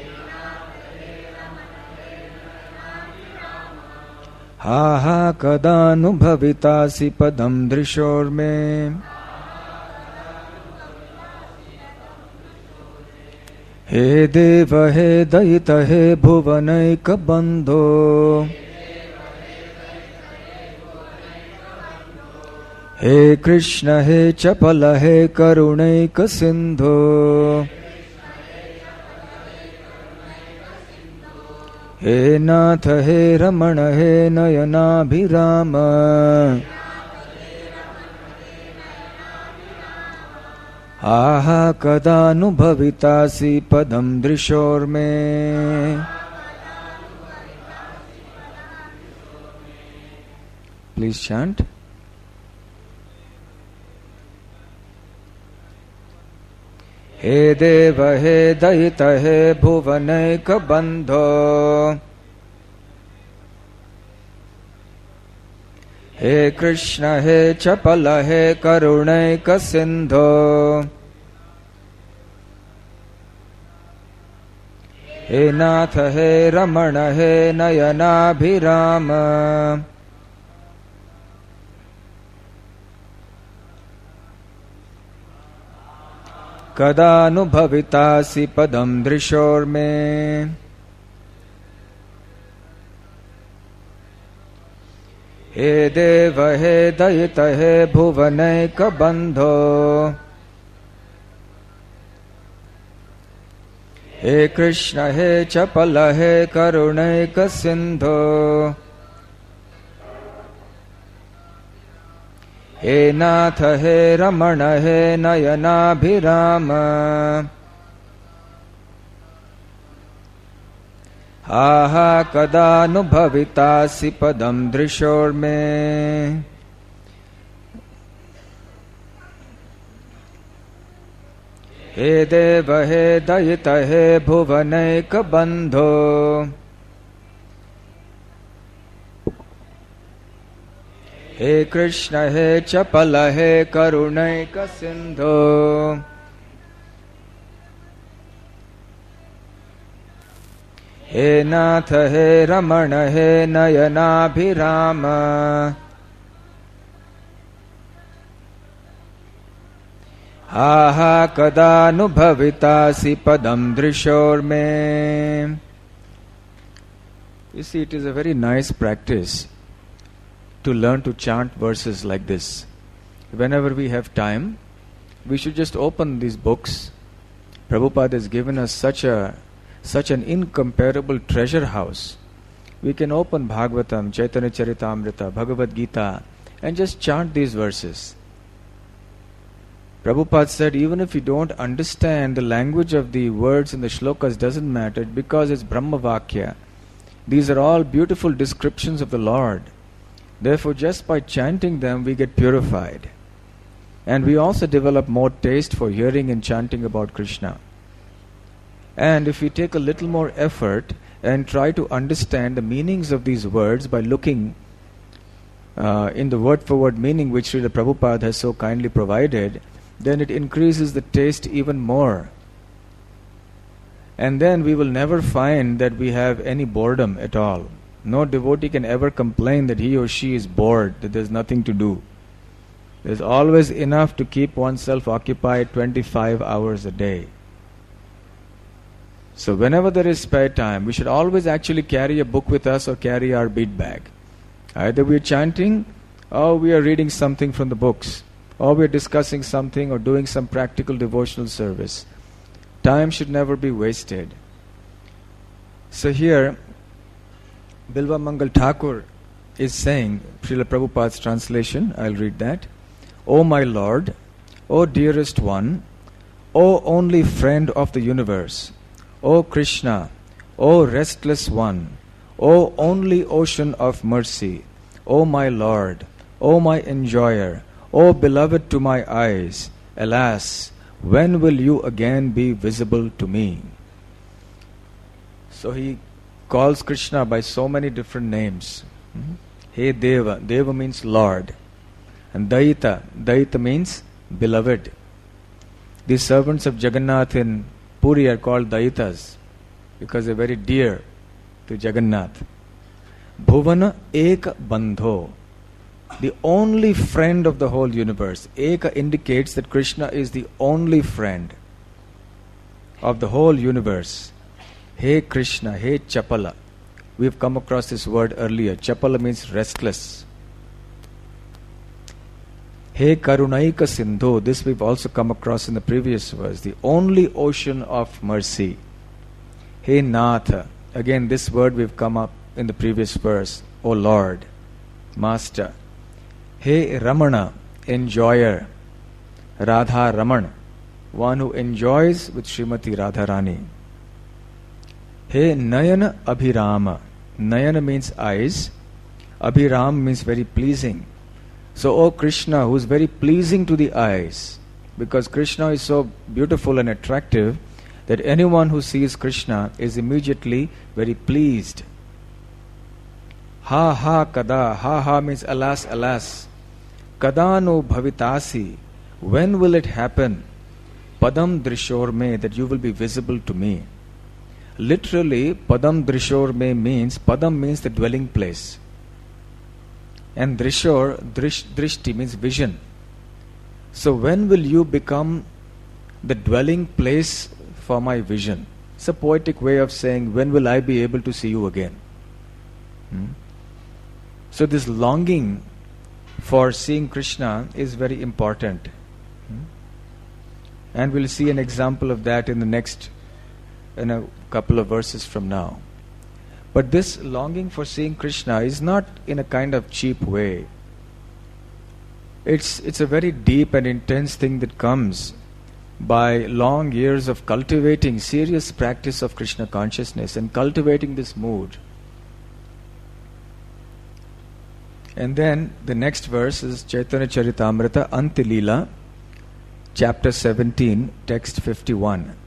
Ha ha kadanubhavitasi padam drishor me. He Deva He Daita He Bhuvanaika Bandho. He Krishna He Chapala He Karunaika Sindho. He Nath He Ramana He Nayanabhirama. Aha kadanubhavitasi padam drishor me. Please chant. He Deva He Daita He Bhuvanaika Bandho. He Krishna He Chapala He Karunaika Sindho. He Nath He Ramana He Nayanabhirama. Kadanubhavitasi padam drishor me. He Deva He Daita He Bhuvanaika Bandho. He Krishna He Chapala He Karunaika Sindho. He Nath He Ramana He Nayanabhirama. Aha kadanubhavitasi padam drishor me. He Deva He Daita He Bhuvanaika Bandho. He Krishna He Chapala He Karunaika Sindho. He Nath He Ramana He Nayanabhirama. Aha kadanubhavitasi padam drishor me. You see, it is a very nice practice to learn to chant verses like this. Whenever we have time, we should just open these books. Prabhupada has given us such a such an incomparable treasure house. We can open Bhagavatam, Chaitanya Charitamrita, Bhagavad Gita and just chant these verses. Prabhupada said, even if you don't understand the language of the words in the shlokas, doesn't matter, because it's Brahma Vakya. These are all beautiful descriptions of the Lord. Therefore, just by chanting them, we get purified. And we also develop more taste for hearing and chanting about Krishna. And if we take a little more effort and try to understand the meanings of these words by looking uh, in the word-for-word meaning which Srila Prabhupada has so kindly provided, then it increases the taste even more. And then we will never find that we have any boredom at all. No devotee can ever complain that he or she is bored, that there's nothing to do. There's always enough to keep oneself occupied twenty-five hours a day. So whenever there is spare time, we should always actually carry a book with us or carry our bead bag. Either we are chanting, or we are reading something from the books, or we are discussing something or doing some practical devotional service. Time should never be wasted. So here, Bilva Mangal Thakur is saying, Srila Prabhupada's translation, I'll read that. O my Lord, O dearest one, O only friend of the universe, O Krishna, O restless one, O only ocean of mercy, O my Lord, O my enjoyer, O beloved to my eyes, alas, when will you again be visible to me? So he calls Krishna by so many different names. Mm-hmm. Hey Deva, Deva means Lord. And Daita, Daita means beloved. The servants of Jagannath in Puri are called Daitas because they're very dear to Jagannath. Bhuvana Eka Bandho, the only friend of the whole universe. Eka indicates that Krishna is the only friend of the whole universe. Hey Krishna, hey Chapala. We've come across this word earlier. Chapala means restless. Hey Karunaika Sindhu, this we've also come across in the previous verse, the only ocean of mercy. Hey Natha, again this word we've come up in the previous verse, O Lord, Master. Hey Ramana, enjoyer. Radha Raman, one who enjoys with Srimati Radharani. Hey Nayana Abhirama, Nayana means eyes, Abhiram means very pleasing. So, O Krishna, who is very pleasing to the eyes, because Krishna is so beautiful and attractive that anyone who sees Krishna is immediately very pleased. Ha ha kada, ha ha means alas, alas. Kada no bhavitasi, when will it happen? Padam drishor me, that you will be visible to me. Literally, Padam drishor me means, Padam means the dwelling place. And Drishor, drish, Drishti means vision. So when will you become the dwelling place for my vision? It's a poetic way of saying, when will I be able to see you again? Hmm? So this longing for seeing Krishna is very important. Hmm? And we'll see an example of that in the next, in a couple of verses from now. But this longing for seeing Krishna is not in a kind of cheap way. It's, it's a very deep and intense thing that comes by long years of cultivating serious practice of Krishna consciousness and cultivating this mood. And then the next verse is Chaitanya Charitamrita Antilila, chapter seventeen, text fifty-one.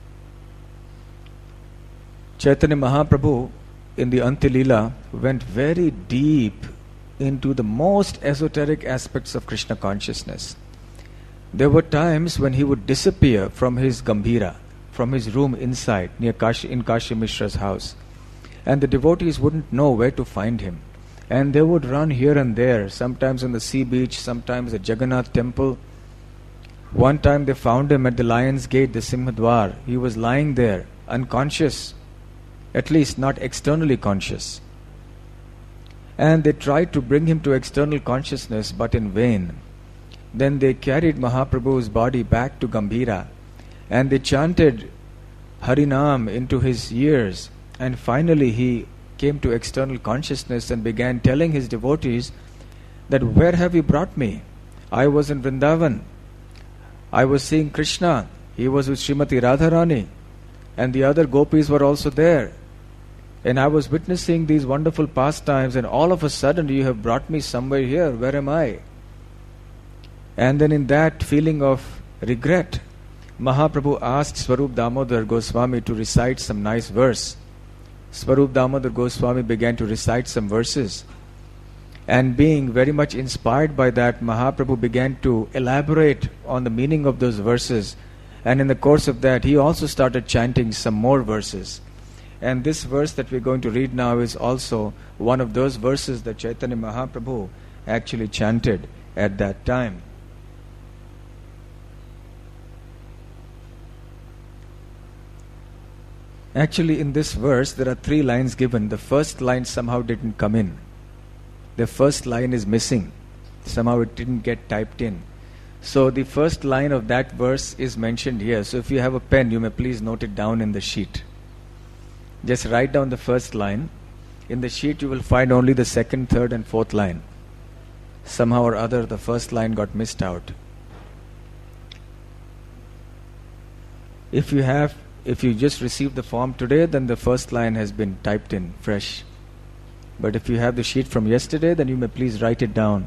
Chaitanya Mahaprabhu in the Antilila went very deep into the most esoteric aspects of Krishna consciousness. There were times when he would disappear from his Gambhira, from his room inside, near Kashi, in Kashi Mishra's house. And the devotees wouldn't know where to find him. And they would run here and there, sometimes on the sea beach, sometimes at Jagannath temple. One time they found him at the Lion's Gate, the Simhadwar. He was lying there, unconscious, at least not externally conscious. And they tried to bring him to external consciousness, but in vain. Then they carried Mahaprabhu's body back to Gambhira, and they chanted Harinam into his ears, and finally he came to external consciousness and began telling his devotees that, where have you brought me? I was in Vrindavan. I was seeing Krishna. He was with Srimati Radharani, and the other gopis were also there. And I was witnessing these wonderful pastimes, and all of a sudden you have brought me somewhere here. Where am I? And then in that feeling of regret, Mahaprabhu asked Swarup Damodar Goswami to recite some nice verse. Swarup Damodar Goswami began to recite some verses. And being very much inspired by that, Mahaprabhu began to elaborate on the meaning of those verses. And in the course of that, he also started chanting some more verses. And this verse that we're going to read now is also one of those verses that Chaitanya Mahaprabhu actually chanted at that time. Actually, in this verse, there are three lines given. The first line somehow didn't come in. The first line is missing. Somehow it didn't get typed in. So the first line of that verse is mentioned here. So if you have a pen, you may please note it down in the sheet. Just write down the first line. In the sheet you will find only the second, third and fourth line. Somehow or other the first line got missed out. If you have, if you just received the form today, then the first line has been typed in fresh. But if you have the sheet from yesterday, then you may please write it down.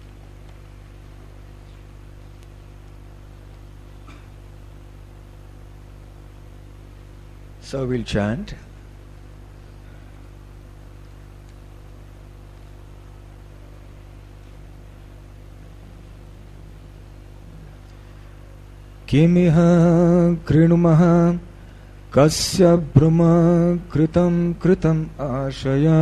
So we'll chant. Kimiha krinumaha kasya brahma kritam kritam ashaya.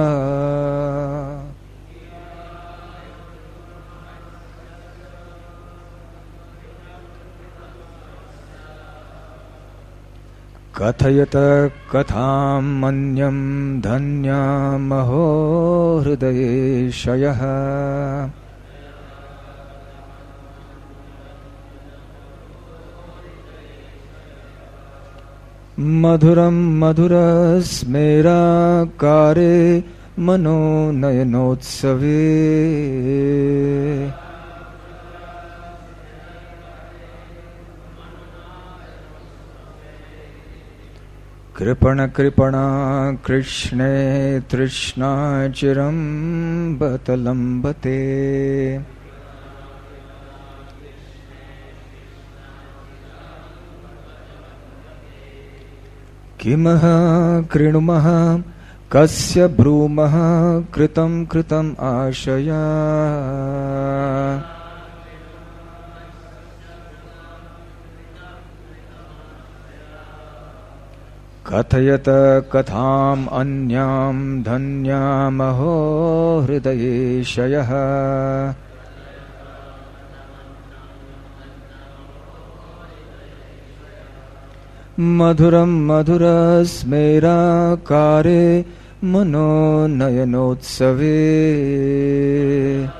Kathayata katham manyam dhanyam aho hridaye shayaha. Madhuram madhuras mera kare mano nayanotsave. Kripana kripana krishne trishna chiram batalambate. Kimaha krinumaha kasya brumaha kritam kritam ashaya. Kathayata katham anyam dhanyam aho hridaye shayaha. Madhuram madhuras mera kare mano nayanotsave.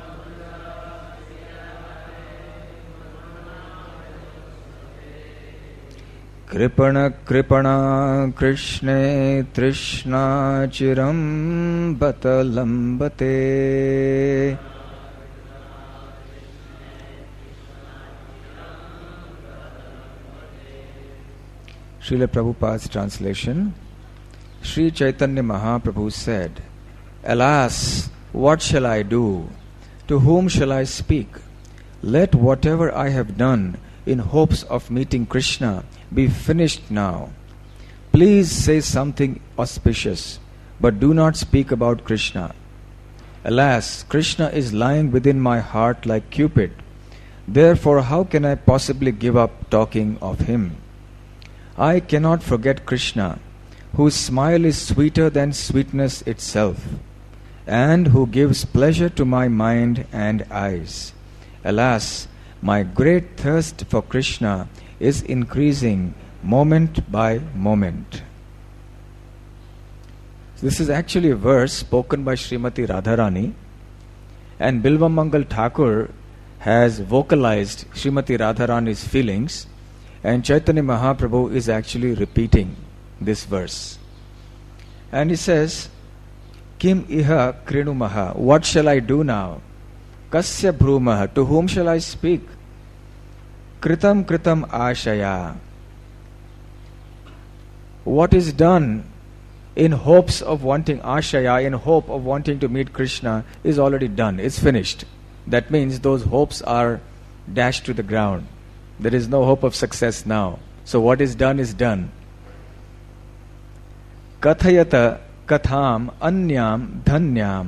Kripana kripana krishne trishna chiram batalambate. Srila Prabhupada's translation. Sri Chaitanya Mahaprabhu said, Alas, what shall I do? To whom shall I speak? Let whatever I have done in hopes of meeting Krishna be finished now. Please say something auspicious, but do not speak about Krishna. Alas, Krishna is lying within my heart like Cupid. Therefore, how can I possibly give up talking of him? I cannot forget Krishna, whose smile is sweeter than sweetness itself, and who gives pleasure to my mind and eyes. Alas, my great thirst for Krishna is increasing moment by moment. This is actually a verse spoken by Srimati Radharani, and Bilvamangal Thakur has vocalized Srimati Radharani's feelings, and Chaitanya Mahaprabhu is actually repeating this verse. And he says, Kim iha krinumaha, what shall I do now? Kasya bhrumaha, to whom shall I speak? Kritam kritam ashaya. What is done in hopes of wanting ashaya, in hope of wanting to meet Krishna, is already done. It's finished. That means those hopes are dashed to the ground. There is no hope of success now. So what is done is done. Kathayata katham anyam dhanyam.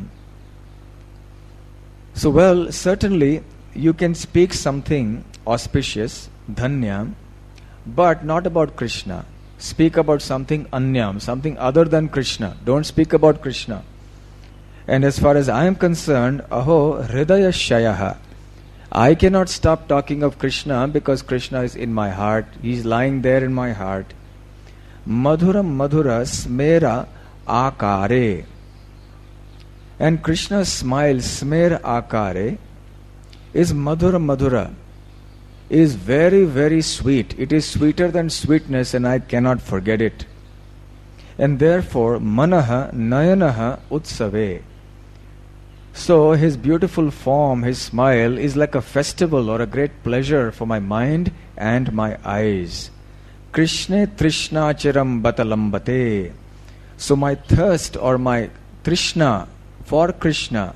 So well, certainly you can speak something auspicious, dhanyam, but not about Krishna. Speak about something anyam, something other than Krishna. Don't speak about Krishna. And as far as I am concerned, aho hridaya shayaha. I cannot stop talking of Krishna because Krishna is in my heart. He is lying there in my heart. Madhuram madhura smera akare. And Krishna's smile, smer akare, is madhura madhura, is very very sweet. It is sweeter than sweetness, and I cannot forget it. And therefore, manaha nayanaha utsave. So his beautiful form, his smile is like a festival or a great pleasure for my mind and my eyes. Krishna trishna chiram batalambate. So my thirst or my trishna for Krishna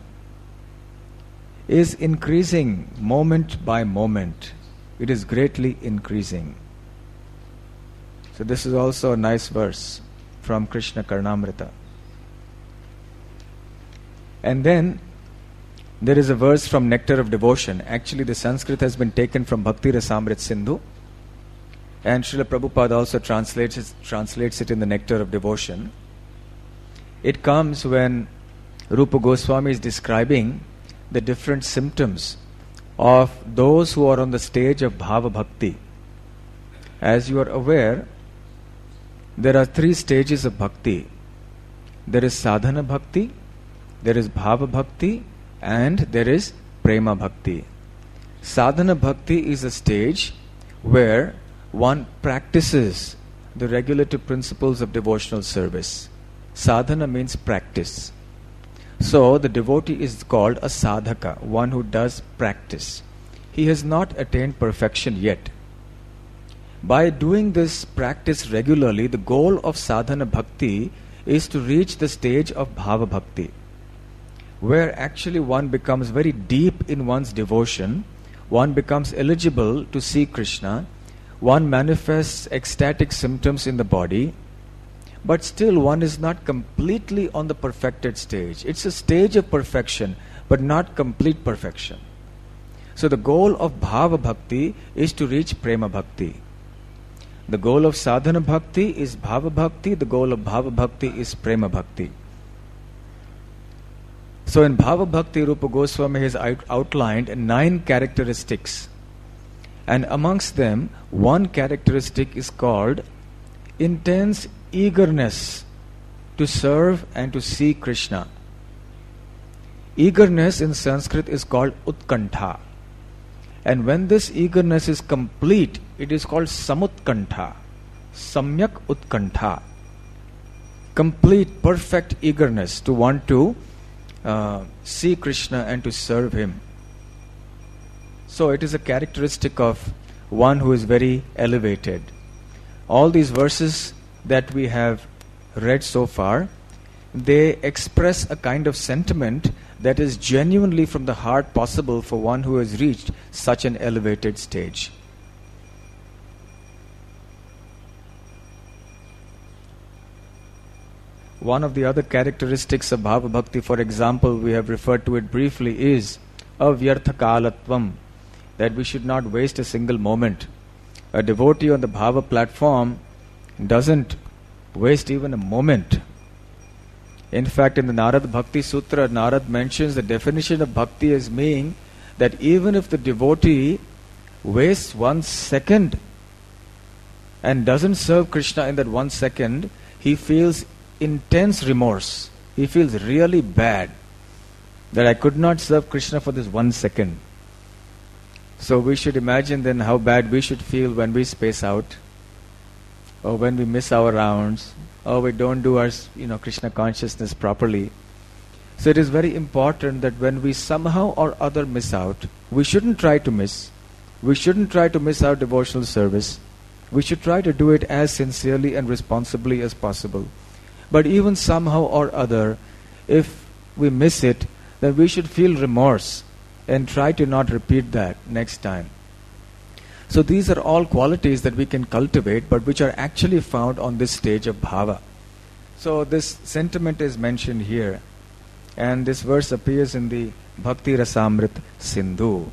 is increasing moment by moment. It is greatly increasing. So this is also a nice verse from Krishna Karnamrita. And then There is a verse from Nectar of Devotion. Actually, the Sanskrit has been taken from Bhakti Rasamrit Sindhu, and Srila Prabhupada also translates it, translates it in the Nectar of Devotion. It comes when Rupa Goswami is describing the different symptoms of those who are on the stage of Bhava Bhakti. As you are aware, there are three stages of Bhakti. There is Sadhana Bhakti, there is Bhava Bhakti, and there is Prema Bhakti. Sadhana Bhakti is a stage where one practices the regulative principles of devotional service. Sadhana means practice. So the devotee is called a sadhaka, one who does practice. He has not attained perfection yet. By doing this practice regularly, the goal of sadhana bhakti is to reach the stage of bhava bhakti, where actually one becomes very deep in one's devotion, one becomes eligible to see Krishna, one manifests ecstatic symptoms in the body, but still one is not completely on the perfected stage. It's a stage of perfection, but not complete perfection. So the goal of bhava bhakti is to reach prema bhakti. The goal of sadhana bhakti is bhava bhakti, the goal of bhava bhakti is prema bhakti. So in bhava bhakti, Rupa Goswami has out- outlined nine characteristics. And amongst them, one characteristic is called intense eagerness to serve and to see Krishna. Eagerness in Sanskrit is called utkantha. And when this eagerness is complete, it is called samutkantha. Samyak utkantha. Complete, perfect eagerness to want to uh, see Krishna and to serve Him. So it is a characteristic of one who is very elevated. All these verses that we have read so far, they express a kind of sentiment that is genuinely from the heart possible for one who has reached such an elevated stage. One of the other characteristics of Bhava Bhakti, for example, we have referred to it briefly, is avyartha kalatvam, that we should not waste a single moment. A devotee on the Bhava platform doesn't waste even a moment. In fact, in the Narad Bhakti Sutra, Narad mentions the definition of bhakti as meaning that even if the devotee wastes one second and doesn't serve Krishna in that one second, he feels intense remorse. He feels really bad that I could not serve Krishna for this one second. So we should imagine then how bad we should feel when we space out, or when we miss our rounds, or we don't do our you know Krishna consciousness properly. So it is very important that when we somehow or other miss out, we shouldn't try to miss. We shouldn't try to miss our devotional service. We should try to do it as sincerely and responsibly as possible. But even somehow or other, if we miss it, then we should feel remorse and try to not repeat that next time. So these are all qualities that we can cultivate, but which are actually found on this stage of bhava. So this sentiment is mentioned here, and this verse appears in the Bhakti Rasamrit Sindhu.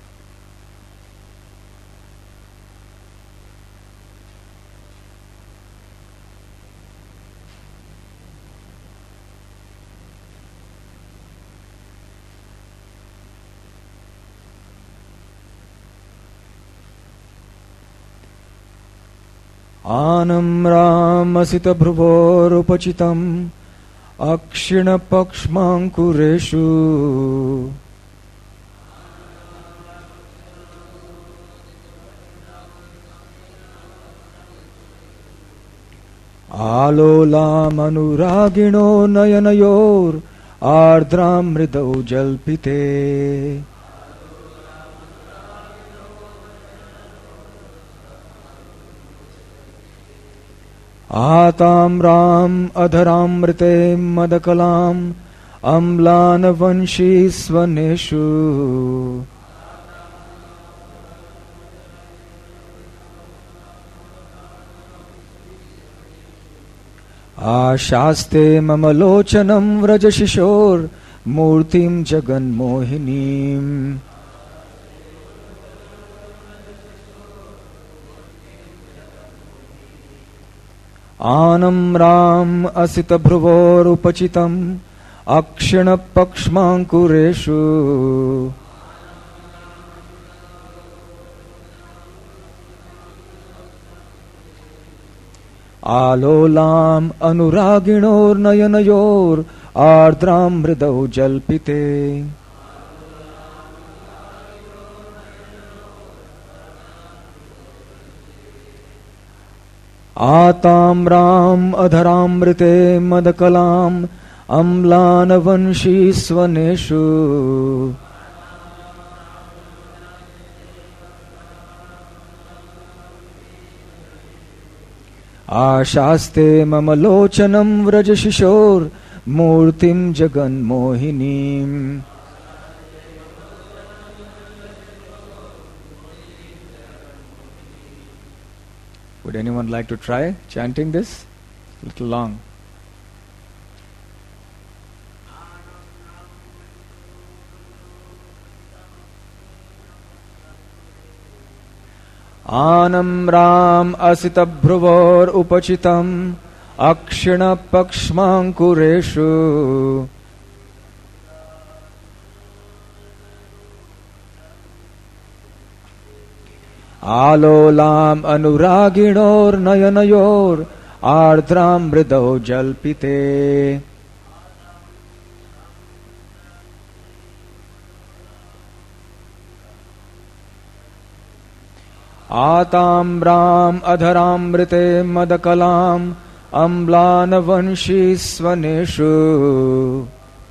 आनम्रामसित भ्रुवोरुपचितम् अक्षिणपक्ष्माङ्कुरेषु आलोलामनुरागिणो नयनयोर् आर्द्रामृतौ जल्पिते आताम्राम् अधरामृते मदकलाम् अम्लानवंशी स्वनेषु आशास्ते मम लोचनं व्रजशिशोर् Murtim Jaganmohinim. Anam Ram Asita Bhruvor Upachitam Akshana Pakshmankureshu. Alolam Anuraginor Nayanayor Ardram Mridau Jalpite. Atam Ram Adharamrite Madakalam Amlanavanshi Swaneshu. Ashaste Mamalochanam Vrajashishor Murtim Jaganmohinim. Would anyone like to try chanting this? A little long. Anam Ram Asita Bhruvor Upachitam Akshana Pakshmankureshu. Alolam Anuraginor Nayanayor Ardram Mridau Jalpite. Atam Ram Adharamrite Madakalam Amlanavanshi Swaneshu.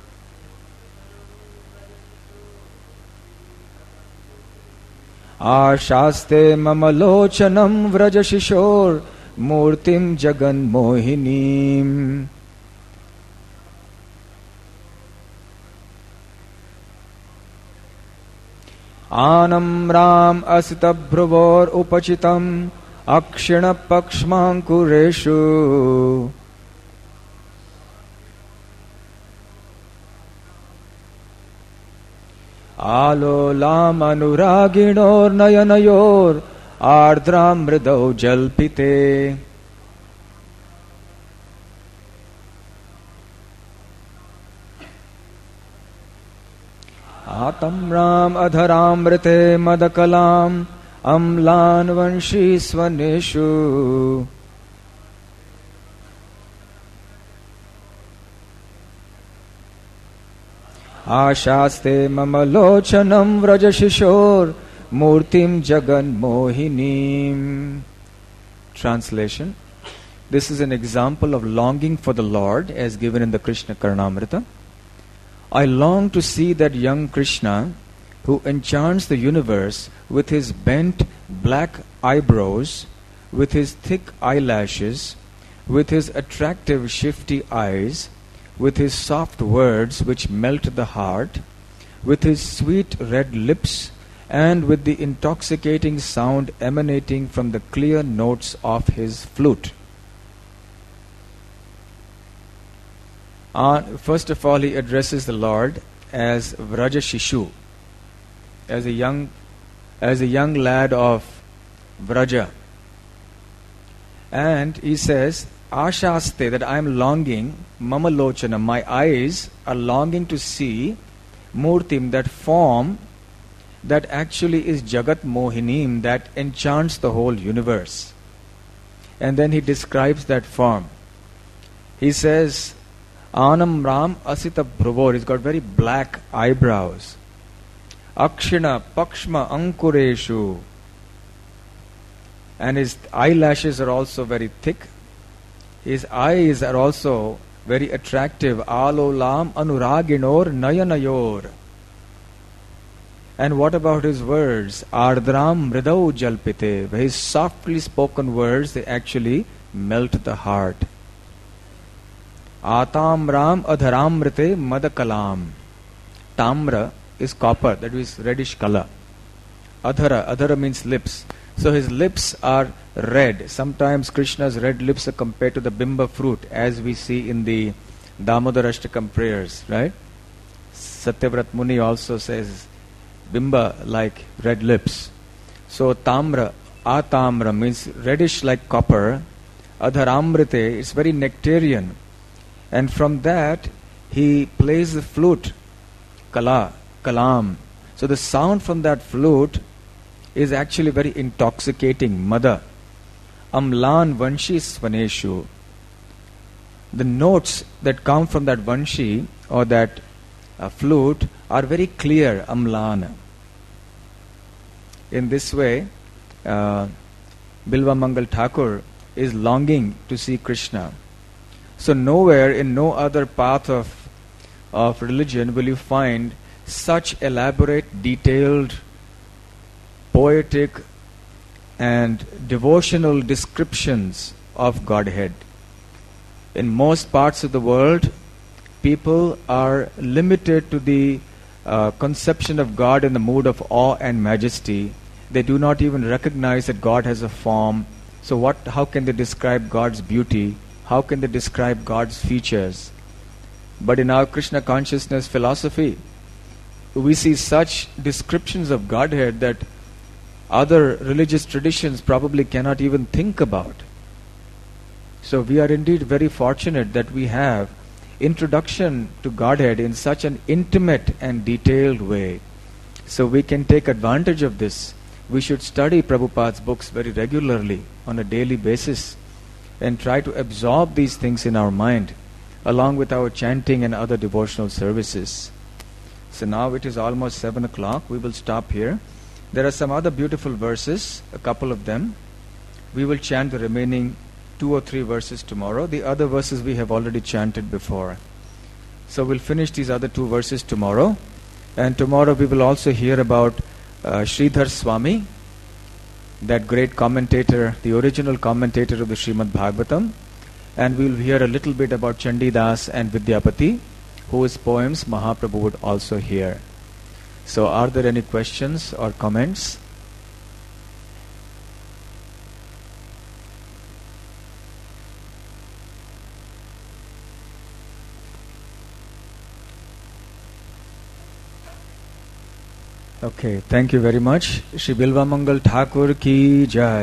Ashaste Mamalochanam Vrajashishor Murtim Jaganmohinim. Anam Ram Asita Bhruvor Upachitam Akshana Pakshmankureshu. Alolam Anuraginor Nayanayor Ardram Mridau Jalpite. Atam Ram Adharamrite Madakalam Amlanvanshi Swaneshu. Ashaste Mamalochanam Vrajashishor Murtim Jaganmohinim. Translation. This is an example of longing for the Lord as given in the Krishna Karnamrita. I long to see that young Krishna who enchants the universe with his bent black eyebrows, with his thick eyelashes, with his attractive shifty eyes, with his soft words which melt the heart, with his sweet red lips, and with the intoxicating sound emanating from the clear notes of his flute. Uh, first of all, he addresses the Lord as Vraja Shishu, as a young, as a young lad of Vraja, and he says, Ashaste, that I am longing, Mamalochana, my eyes are longing to see Murtim, that form that actually is Jagat Mohinim, that enchants the whole universe. And then he describes that form. He says, Anam Ram Asita Bhruvor, he's got very black eyebrows. Akshana Pakshma Ankureshu, and his eyelashes are also very thick. His eyes are also very attractive. Alolam Anuraginor Nayanayor. And what about his words? Ardram Mridau Jalpite. His softly spoken words, they actually melt the heart. Atam Ram Adharamrite Madakalam. Tamra is copper, that is reddish color. Adhara, Adhara means lips. So his lips are red. Sometimes Krishna's red lips are compared to the bimba fruit, as we see in the Damodarashtakam prayers, right? Satyavrat Muni also says bimba like red lips. So tamra, atamra means reddish like copper. Adharamrite is very nectarian. And from that he plays the flute, kala, kalam. So the sound from that flute is actually very intoxicating, mada. Amlan vanshi svaneshu. The notes that come from that vanshi or that uh, flute are very clear, amlan. In this way, uh, Bilva Mangal Thakur is longing to see Krishna. So nowhere in no other path of, of religion will you find such elaborate, detailed, poetic and devotional descriptions of Godhead. In most parts of the world, people are limited to the uh, conception of God in the mood of awe and majesty. They do not even recognize that God has a form. So what? How can they describe God's beauty? How can they describe God's features? But in our Krishna consciousness philosophy, we see such descriptions of Godhead that other religious traditions probably cannot even think about. So we are indeed very fortunate that we have introduction to Godhead in such an intimate and detailed way. So we can take advantage of this. We should study Prabhupada's books very regularly on a daily basis and try to absorb these things in our mind along with our chanting and other devotional services. So now it is almost seven o'clock. We will stop here. There are some other beautiful verses, a couple of them. We will chant the remaining two or three verses tomorrow. The other verses we have already chanted before. So we'll finish these other two verses tomorrow. And tomorrow we will also hear about uh, Sridhar Swami, that great commentator, the original commentator of the Srimad Bhagavatam. And we will hear a little bit about Chandidas and Vidyapati, whose poems Mahaprabhu would also hear. So are there any questions or comments? Okay, thank you very much. Shri Bilva Mangal Thakur ki jai.